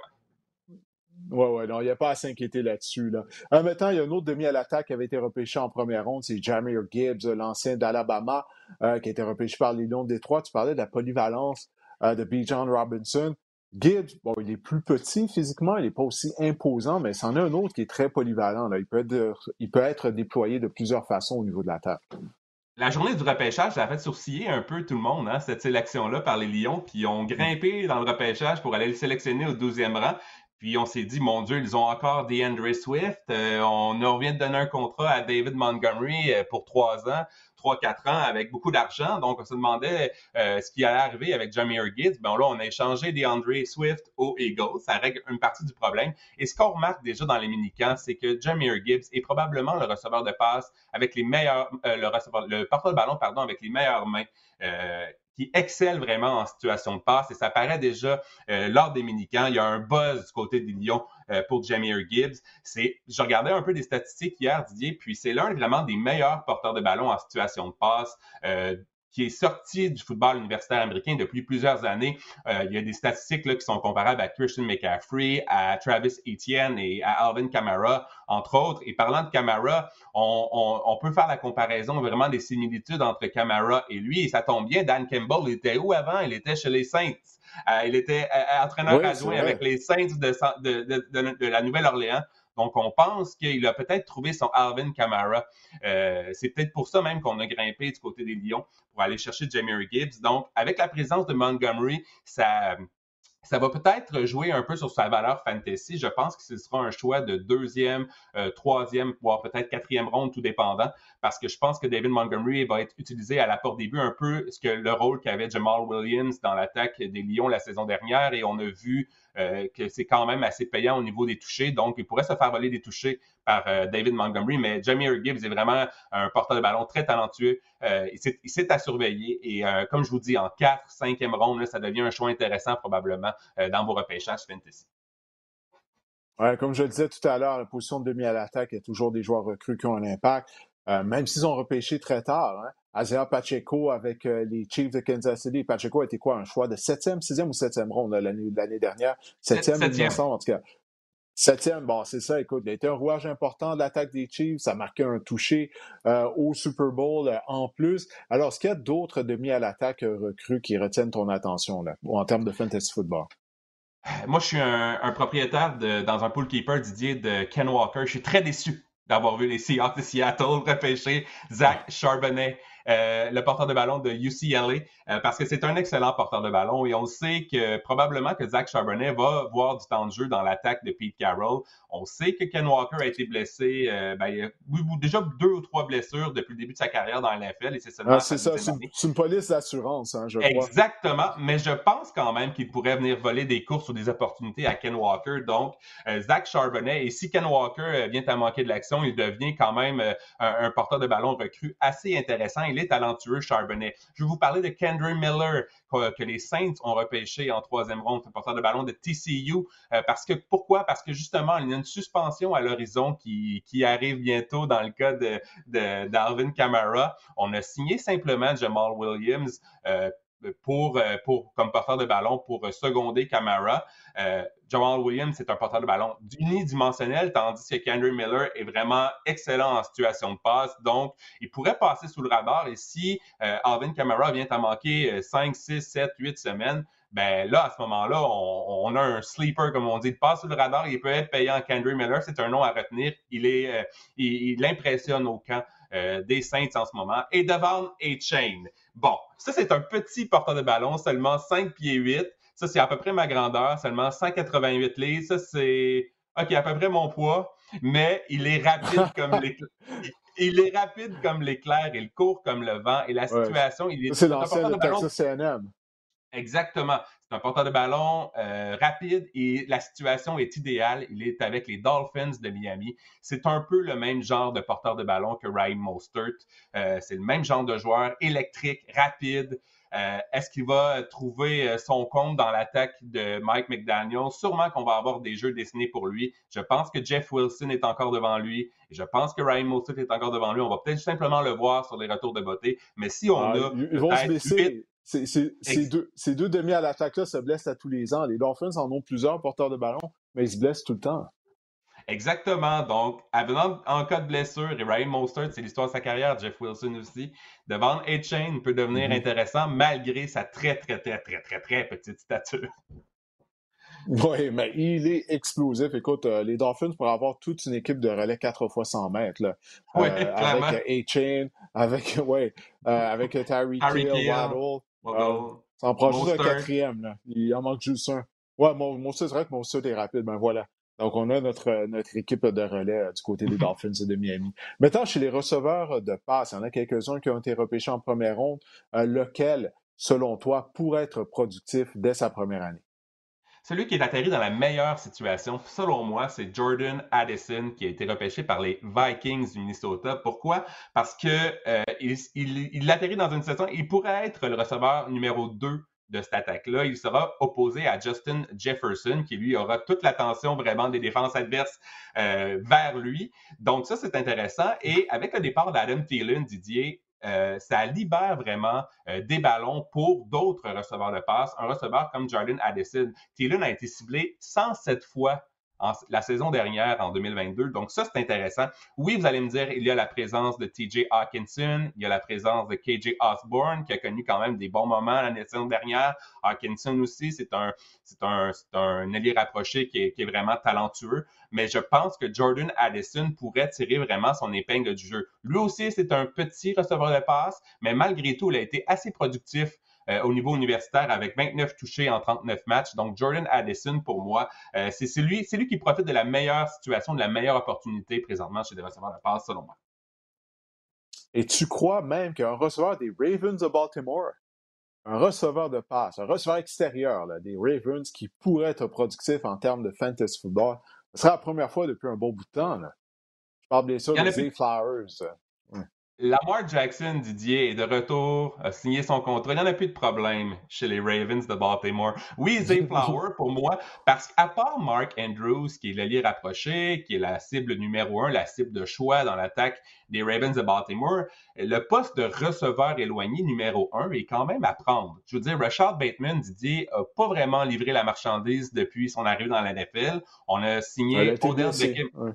Ouais, non, il n'y a pas à s'inquiéter là-dessus. Là. Maintenant, il y a un autre demi à l'attaque qui avait été repêché en première ronde, c'est Jahmyr Gibbs, l'ancien d'Alabama, qui a été repêché par les Lions de Détroit. Tu parlais de la polyvalence de Bijan Robinson. Gibbs, bon, il est plus petit physiquement, il n'est pas aussi imposant, mais c'en est un autre qui est très polyvalent. Là. Il peut être déployé de plusieurs façons au niveau de l'attaque. La journée du repêchage, ça a fait sourciller un peu tout le monde, hein, cette sélection-là par les Lions, qui ont grimpé dans le repêchage pour aller le sélectionner au 12e rang. Puis on s'est dit, mon Dieu, ils ont encore DeAndre Swift. On revient de donner un contrat à David Montgomery pour 3 ans. 3-4 ans avec beaucoup d'argent. Donc, on se demandait ce qui allait arriver avec Jahmyr Gibbs. Ben là, on a échangé DeAndre Swift aux Eagles. Ça règle une partie du problème. Et ce qu'on remarque déjà dans les mini-camps, c'est que Jahmyr Gibbs est probablement le receveur de passe avec les meilleurs, le porteur de ballon, pardon, avec les meilleures mains. Qui excelle vraiment en situation de passe et ça paraît déjà lors des mini-camps. Il y a un buzz du côté des Lions pour Jahmyr Gibbs. Je regardais un peu des statistiques hier, Didier, puis c'est l'un vraiment des meilleurs porteurs de ballon en situation de passe qui est sorti du football universitaire américain depuis plusieurs années. Il y a des statistiques là, qui sont comparables à Christian McCaffrey, à Travis Etienne et à Alvin Kamara, entre autres. Et parlant de Kamara, on peut faire la comparaison vraiment des similitudes entre Kamara et lui. Et ça tombe bien, Dan Campbell était où avant? Il était chez les Saints. Il était entraîneur adjoint avec les Saints de la Nouvelle-Orléans. Donc, on pense qu'il a peut-être trouvé son Alvin Kamara. C'est peut-être pour ça même qu'on a grimpé du côté des Lions pour aller chercher Jahmyr Gibbs. Donc, avec la présence de Montgomery, ça Ça va peut-être jouer un peu sur sa valeur fantasy. Je pense que ce sera un choix de 2e, 3e, voire peut-être 4e ronde, tout dépendant, parce que je pense que David Montgomery va être utilisé à l'apport des buts, un peu le rôle qu'avait Jamal Williams dans l'attaque des Lions la saison dernière, et on a vu que c'est quand même assez payant au niveau des touchés, donc il pourrait se faire voler des touchés par David Montgomery, mais Jahmyr Gibbs est vraiment un porteur de ballon très talentueux. Il s'est à surveiller, et comme je vous dis, en 4, 5e ronde, là, ça devient un choix intéressant probablement dans vos repêchages fantasy. Ouais, comme je le disais tout à l'heure, la position de demi à l'attaque, il y a toujours des joueurs recrues qui ont un impact, même s'ils ont repêché très tard. Isaiah Pacheco avec les Chiefs de Kansas City. Pacheco a été quoi, un choix de 7e, 6e ou 7e ronde l'année dernière? 7e, il me semble, en tout cas. 7e, bon, c'est ça, écoute, il a été un rouage important de l'attaque des Chiefs, ça a marqué un touché au Super Bowl en plus. Alors, est-ce qu'il y a d'autres demi à l'attaque recrues qui retiennent ton attention, là, en termes de fantasy football? Moi, je suis un propriétaire dans un pool keeper, Didier, de Ken Walker. Je suis très déçu d'avoir vu les Seahawks de Seattle repêcher Zach Charbonnet, le porteur de ballon de UCLA, parce que c'est un excellent porteur de ballon, et on sait que probablement que Zach Charbonnet va voir du temps de jeu dans l'attaque de Pete Carroll. On sait que Ken Walker a été blessé, il a déjà 2 ou 3 blessures depuis le début de sa carrière dans la NFL, et c'est seulement c'est ça, c'est une police d'assurance, je crois. Exactement, mais je pense quand même qu'il pourrait venir voler des courses ou des opportunités à Ken Walker. Donc, Zach Charbonnet, et si Ken Walker vient à manquer de l'action, il devient quand même un porteur de ballon recru assez intéressant. Il est talentueux, Charbonnet. Je vais vous parler de Kendre Miller, que les Saints ont repêché en 3e ronde, un porteur de ballon de TCU. Pourquoi? Parce que justement, il y a une suspension à l'horizon qui arrive bientôt dans le cas d'Alvin Kamara. On a signé simplement Jamal Williams comme porteur de ballon pour seconder Kamara. Jamal Williams, c'est un porteur de ballon unidimensionnel, tandis que Kendre Miller est vraiment excellent en situation de passe. Donc, il pourrait passer sous le radar, et si Alvin Kamara vient à manquer 5, 6, 7, 8 semaines, ben là, à ce moment-là, on a un sleeper, comme on dit, de passe sous le radar. Il peut être payant. Kendre Miller, c'est un nom à retenir. Il impressionne au camp des Saints en ce moment. Et Devon Achane. Bon, ça, c'est un petit porteur de ballon, seulement 5 pieds 8. Ça, c'est à peu près ma grandeur, seulement 188 livres. Ça, c'est à peu près mon poids, mais il est rapide comme l'éclair. Il est rapide comme l'éclair, il court comme le vent, et la situation, c'est l'ancien de Texas A&M. Exactement. C'est un porteur de ballon rapide, et la situation est idéale. Il est avec les Dolphins de Miami. C'est un peu le même genre de porteur de ballon que Raheem Mostert. C'est le même genre de joueur, électrique, rapide. Est-ce qu'il va trouver son compte dans l'attaque de Mike McDaniel? Sûrement qu'on va avoir des jeux dessinés pour lui. Je pense que Jeff Wilson est encore devant lui. Et je pense que Raheem Mostert est encore devant lui. On va peut-être simplement le voir sur les retours de beauté. Mais si on a ils vont se blesser. Ces deux demi à l'attaque-là se blessent à tous les ans. Les Dolphins en ont plusieurs porteurs de ballon, mais ils se blessent tout le temps. Exactement. Donc, en cas de blessure, et Raheem Mostert, c'est l'histoire de sa carrière, Jeff Wilson aussi, Devon Achane peut devenir intéressant malgré sa très, très, très, très, très, très petite stature. Oui, mais il est explosif. Écoute, les Dolphins pourraient avoir toute une équipe de relais 4 fois 100 mètres. Là. Avec Achane, avec Tyreek Hill, Waddle. Ça en prend juste un 4e. Là. Il en manque juste un. Ouais, c'est vrai que Mostert est rapide. Ben voilà. Donc, on a notre équipe de relais du côté des Dolphins de Miami. Maintenant, chez les receveurs de passe, il y en a quelques-uns qui ont été repêchés en première ronde. Lequel, selon toi, pourrait être productif dès sa première année? Celui qui est atterri dans la meilleure situation, selon moi, c'est Jordan Addison, qui a été repêché par les Vikings du Minnesota. Pourquoi? Parce que il atterrit dans une situation, il pourrait être le receveur numéro 2 de cette attaque-là. Il sera opposé à Justin Jefferson, qui lui aura toute l'attention vraiment des défenses adverses vers lui. Donc ça, c'est intéressant. Et avec le départ d'Adam Thielen, Didier, ça libère vraiment des ballons pour d'autres receveurs de passe. Un receveur comme Jordan Addison. Thielen a été ciblé 107 fois la saison dernière, en 2022. Donc ça, c'est intéressant. Oui, vous allez me dire, il y a la présence de TJ Hawkinson, il y a la présence de KJ Osborne, qui a connu quand même des bons moments la saison dernière. Hawkinson aussi, c'est un ailier rapproché qui est vraiment talentueux. Mais je pense que Jordan Addison pourrait tirer vraiment son épingle du jeu. Lui aussi, c'est un petit receveur de passe, mais malgré tout, il a été assez productif au niveau universitaire avec 29 touchés en 39 matchs. Donc, Jordan Addison, pour moi, c'est lui qui profite de la meilleure situation, de la meilleure opportunité présentement chez les receveurs de passe, selon moi. Et tu crois même qu'un receveur des Ravens de Baltimore, un receveur de passe, un receveur extérieur des Ravens qui pourrait être productif en termes de fantasy football, ce sera la première fois depuis un bon bout de temps. Là. Je parle bien sûr de Zay Flowers. Lamar Jackson, Didier, est de retour, a signé son contrat. Il n'y en a plus de problème chez les Ravens de Baltimore. Oui, Zay Flower, pour moi, parce qu'à part Mark Andrews, qui est l'allié rapproché, qui est la cible numéro 1, la cible de choix dans l'attaque des Ravens de Baltimore, le poste de receveur éloigné numéro 1 est quand même à prendre. Je veux dire, Rashad Bateman, Didier, n'a pas vraiment livré la marchandise depuis son arrivée dans la NFL. On a signé Odell Beckham. Ouais.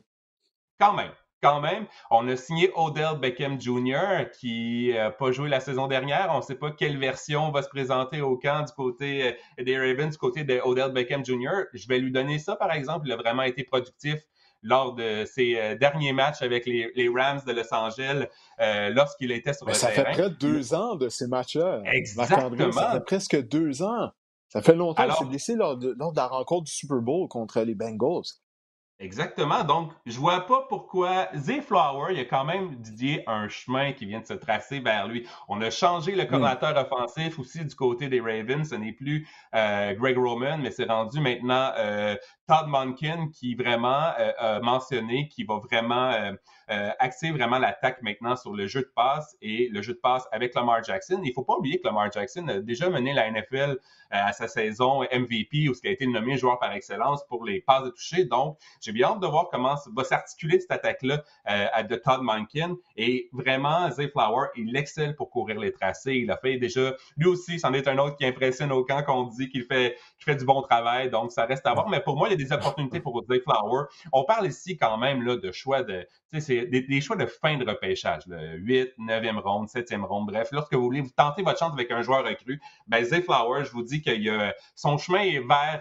Quand même, on a signé Odell Beckham Jr. qui n'a pas joué la saison dernière. On ne sait pas quelle version va se présenter au camp du côté des Ravens, du côté de Odell Beckham Jr. Je vais lui donner ça, par exemple. Il a vraiment été productif lors de ses derniers matchs avec les Rams de Los Angeles lorsqu'il était sur le terrain. Ça fait près de 2 ans de ces matchs-là. Exactement. Ça fait presque 2 ans. Ça fait longtemps qu'il s'est blessé lors de la rencontre du Super Bowl contre les Bengals. Exactement. Donc, je vois pas pourquoi Zay Flower, il y a quand même, Didier, un chemin qui vient de se tracer vers lui. On a changé le coordinateur offensif aussi du côté des Ravens. Ce n'est plus Greg Roman, mais c'est rendu maintenant Todd Monken qui vraiment a mentionné qu'il va vraiment axer vraiment l'attaque maintenant sur le jeu de passe et le jeu de passe avec Lamar Jackson. Il faut pas oublier que Lamar Jackson a déjà mené la NFL à sa saison MVP où il a été nommé joueur par excellence pour les passes de toucher. Donc, j'ai bien hâte de voir comment va s'articuler cette attaque-là de Todd Monken. Et vraiment, Zay Flower, il excelle pour courir les tracés. Il a fait déjà, lui aussi, c'en est un autre qui impressionne au camp qu'on dit qu'il fait du bon travail. Donc, ça reste à voir. Mais pour moi, il y a des opportunités pour Zay Flower. On parle ici quand même là, de choix c'est des choix de fin de repêchage. Là. 8, 9e ronde, 7e ronde. Bref, lorsque vous voulez vous tenter votre chance avec un joueur recru, ben Zay Flower, je vous dis que son chemin est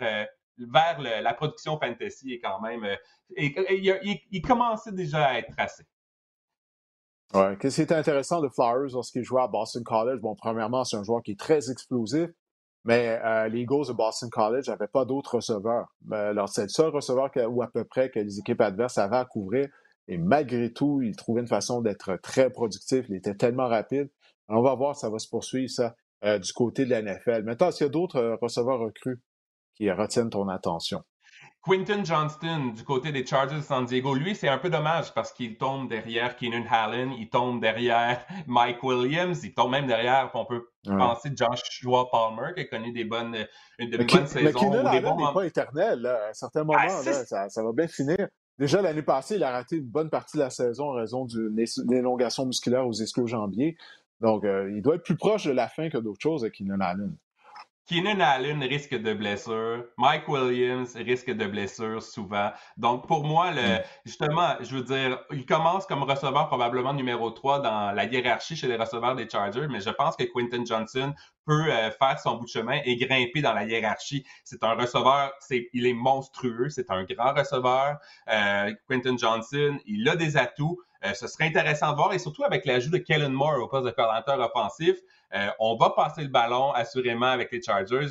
vers la production fantasy est quand même... il commençait déjà à être tracé. Ouais, qu'est-ce qui était intéressant de Flowers lorsqu'il jouait à Boston College? Bon, premièrement, c'est un joueur qui est très explosif, mais les Eagles de Boston College n'avaient pas d'autres receveurs. Alors, c'est le seul receveur ou à peu près que les équipes adverses avaient à couvrir. Et malgré tout, il trouvait une façon d'être très productif. Il était tellement rapide. Alors, on va voir si ça va se poursuivre, ça, du côté de la NFL. Maintenant, est-ce qu'il y a d'autres receveurs recrues qui retiennent ton attention? Quentin Johnston, du côté des Chargers de San Diego, lui, c'est un peu dommage parce qu'il tombe derrière Keenan Allen, il tombe derrière Mike Williams, il tombe même derrière, on peut penser, Joshua Palmer, qui a connu une bonne saison. Mais Keenan Allen n'est pas éternel. Là. À certains moments, ça va bien finir. Déjà, l'année passée, il a raté une bonne partie de la saison en raison d'une élongation musculaire aux ischio-jambiers. Donc, il doit être plus proche de la fin que d'autres choses avec Keenan Allen. Keenan Allen risque de blessure. Mike Williams risque de blessure souvent. Donc, pour moi, justement, je veux dire, il commence comme receveur probablement numéro 3 dans la hiérarchie chez les receveurs des Chargers, mais je pense que Quentin Johnson peut faire son bout de chemin et grimper dans la hiérarchie. C'est un receveur, il est monstrueux, c'est un grand receveur. Quentin Johnson, il a des atouts. Ce serait intéressant de voir, et surtout avec l'ajout de Kellen Moore au poste de coordinateur offensif, on va passer le ballon assurément avec les Chargers.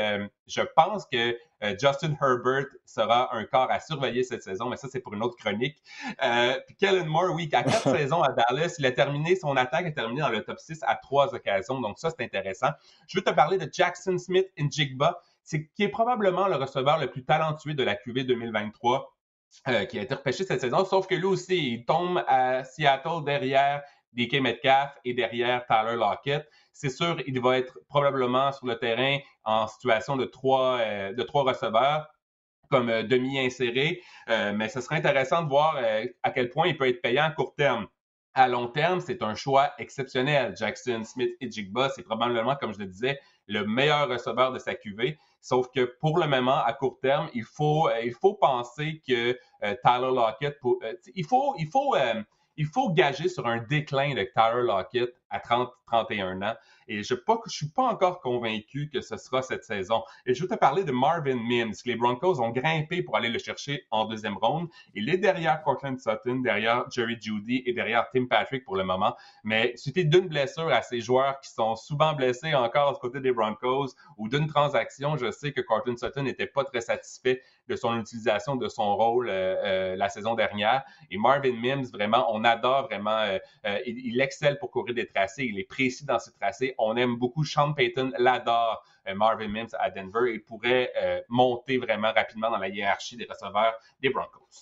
Je pense que Justin Herbert sera un corps à surveiller cette saison, mais ça, c'est pour une autre chronique. Puis Kellen Moore, oui, à 4 saisons à Dallas, son attaque a terminé dans le top 6 à 3 occasions, donc ça, c'est intéressant. Je veux te parler de Jackson Smith-Njigba, qui est probablement le receveur le plus talentueux de la QV 2023. Qui a été repêché cette saison, sauf que lui aussi, il tombe à Seattle derrière DK Metcalf et derrière Tyler Lockett. C'est sûr, il va être probablement sur le terrain en situation de trois receveurs comme demi-inséré, mais ce serait intéressant de voir à quel point il peut être payant à court terme. À long terme, c'est un choix exceptionnel. Jackson Smith-Njigba, c'est probablement, comme je le disais, le meilleur receveur de sa QV. Sauf que pour le moment, à court terme, il faut penser que Tyler Lockett, il faut il faut gager sur un déclin de Tyler Lockett à 30-31 ans. Et je suis pas encore convaincu que ce sera cette saison. Et je veux te parler de Marvin Mims, que les Broncos ont grimpé pour aller le chercher en deuxième ronde. Il est derrière Courtland Sutton, derrière Jerry Jeudy et derrière Tim Patrick pour le moment. Mais suite d'une blessure à ces joueurs qui sont souvent blessés encore du côté des Broncos ou d'une transaction, je sais que Courtland Sutton n'était pas très satisfait de son utilisation de son rôle la saison dernière. Et Marvin Mims, vraiment, on adore vraiment, il excelle pour courir des tracés, il est précis dans ses tracés. On aime beaucoup. Sean Payton l'adore, Marvin Mims à Denver. Il pourrait monter vraiment rapidement dans la hiérarchie des receveurs des Broncos.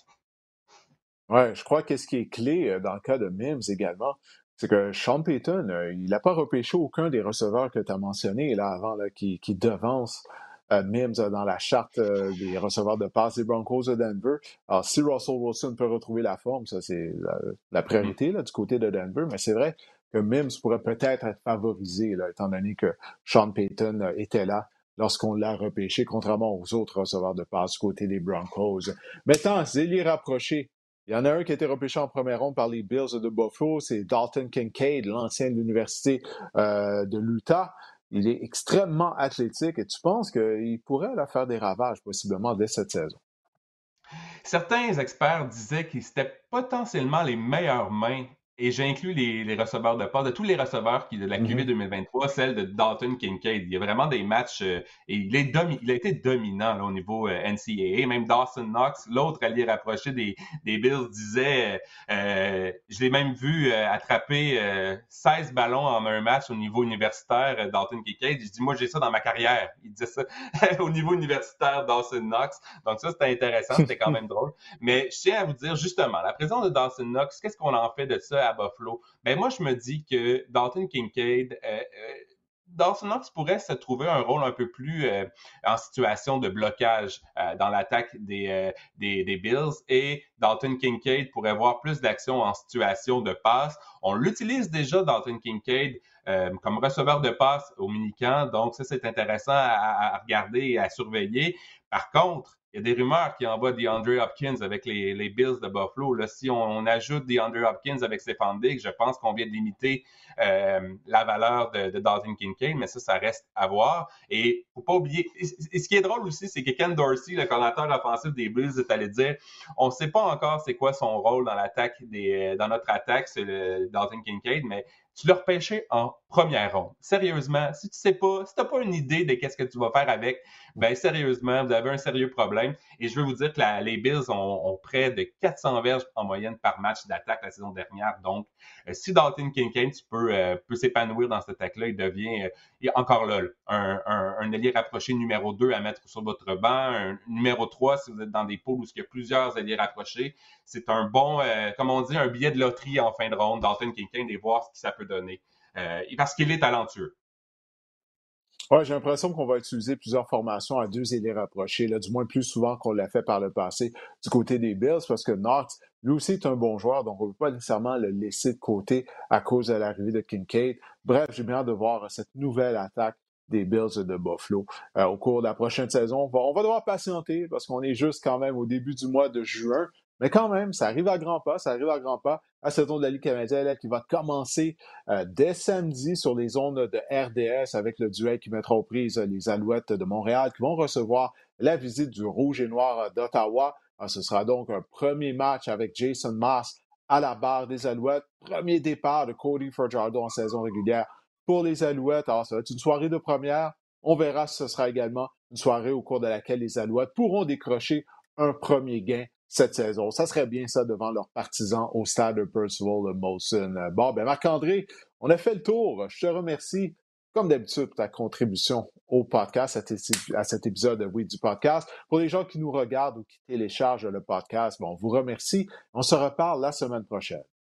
Ouais, je crois que ce qui est clé dans le cas de Mims également, c'est que Sean Payton, il n'a pas repêché aucun des receveurs que tu as mentionnés là avant, là, qui devance Mims dans la charte des receveurs de passe des Broncos de Denver. Alors, si Russell Wilson peut retrouver la forme, ça c'est la priorité là, du côté de Denver, mais c'est vrai que Mims pourrait peut-être être favorisé, là, étant donné que Sean Payton était là lorsqu'on l'a repêché, contrairement aux autres receveurs de passe du côté des Broncos. Maintenant, zélier rapproché. Il y en a un qui a été repêché en première ronde par les Bills de Buffalo, c'est Dalton Kincaid, l'ancien de l'Université de l'Utah. Il est extrêmement athlétique et tu penses qu'il pourrait là, faire des ravages possiblement dès cette saison? Certains experts disaient qu'ils étaient potentiellement les meilleures mains, et j'inclus les receveurs de passe, de tous les receveurs de la QV 2023, celle de Dalton Kincaid. Il y a vraiment des matchs, et il a été dominant là, au niveau NCAA. Même Dawson Knox, l'autre allié rapproché des Bills, disait, je l'ai même vu attraper 16 ballons en un match au niveau universitaire, Dalton Kincaid. Je dis, moi, j'ai ça dans ma carrière. Il disait ça au niveau universitaire, Dawson Knox. Donc ça, c'était intéressant, c'était quand même drôle. Mais je tiens à vous dire, justement, la présence de Dawson Knox, qu'est-ce qu'on en fait de ça à Buffalo? Ben moi, je me dis que Dalton Kincaid, Dawson Knox pourrait se trouver un rôle un peu plus en situation de blocage dans l'attaque des Bills, et Dalton Kincaid pourrait avoir plus d'action en situation de passe. On l'utilise déjà, Dalton Kincaid, comme receveur de passe au mini-camp, donc ça, c'est intéressant à regarder et à surveiller. Par contre, il y a des rumeurs qui envoient DeAndre Hopkins avec les Bills de Buffalo. Là, si on ajoute DeAndre Hopkins avec Stefon Diggs, je pense qu'on vient de limiter la valeur de Dalton Kincaid, mais ça reste à voir. Et faut pas oublier, et ce qui est drôle aussi, c'est que Ken Dorsey, le coordinateur offensif des Bills, est allé dire, on ne sait pas encore c'est quoi son rôle dans notre attaque, c'est le Dalton Kincaid, mais tu l'as repêché en première ronde. Sérieusement, si tu sais pas, si t'as pas une idée de qu'est-ce que tu vas faire avec, ben sérieusement, vous avez un sérieux problème. Et je veux vous dire que les Bills ont près de 400 verges en moyenne par match d'attaque la saison dernière. Donc, si Dalton Kincaid peut s'épanouir dans cette attaque-là, il devient encore là un ailier rapproché numéro 2 à mettre sur votre banc, un numéro 3 si vous êtes dans des poules où il y a plusieurs ailiers rapprochés. C'est un bon, comme on dit, un billet de loterie en fin de ronde, Dalton Kincaid, et voir ce que ça peut donner. Parce qu'il est talentueux. Ouais, j'ai l'impression qu'on va utiliser plusieurs formations à deux ailiers rapprochés, là, du moins plus souvent qu'on l'a fait par le passé du côté des Bills, parce que Knox, lui aussi, est un bon joueur, donc on ne peut pas nécessairement le laisser de côté à cause de l'arrivée de Kincaid. Bref, j'ai bien hâte de voir cette nouvelle attaque des Bills de Buffalo au cours de la prochaine saison. On va devoir patienter parce qu'on est juste quand même au début du mois de juin. Mais quand même, ça arrive à grands pas, à cette onde de la Ligue canadienne là, qui va commencer dès samedi sur les ondes de RDS avec le duel qui mettra aux prises les Alouettes de Montréal qui vont recevoir la visite du Rouge et Noir d'Ottawa. Ce sera donc un premier match avec Jason Maas à la barre des Alouettes. Premier départ de Cody Fajardo en saison régulière pour les Alouettes. Alors, ça va être une soirée de première. On verra si ce sera également une soirée au cours de laquelle les Alouettes pourront décrocher un premier gain cette saison. Ça serait bien ça devant leurs partisans au stade de Percival Molson. Bon, ben Marc-André, on a fait le tour. Je te remercie, comme d'habitude, pour ta contribution au podcast, à cet épisode du podcast. Pour les gens qui nous regardent ou qui téléchargent le podcast, bon, on vous remercie. On se reparle la semaine prochaine.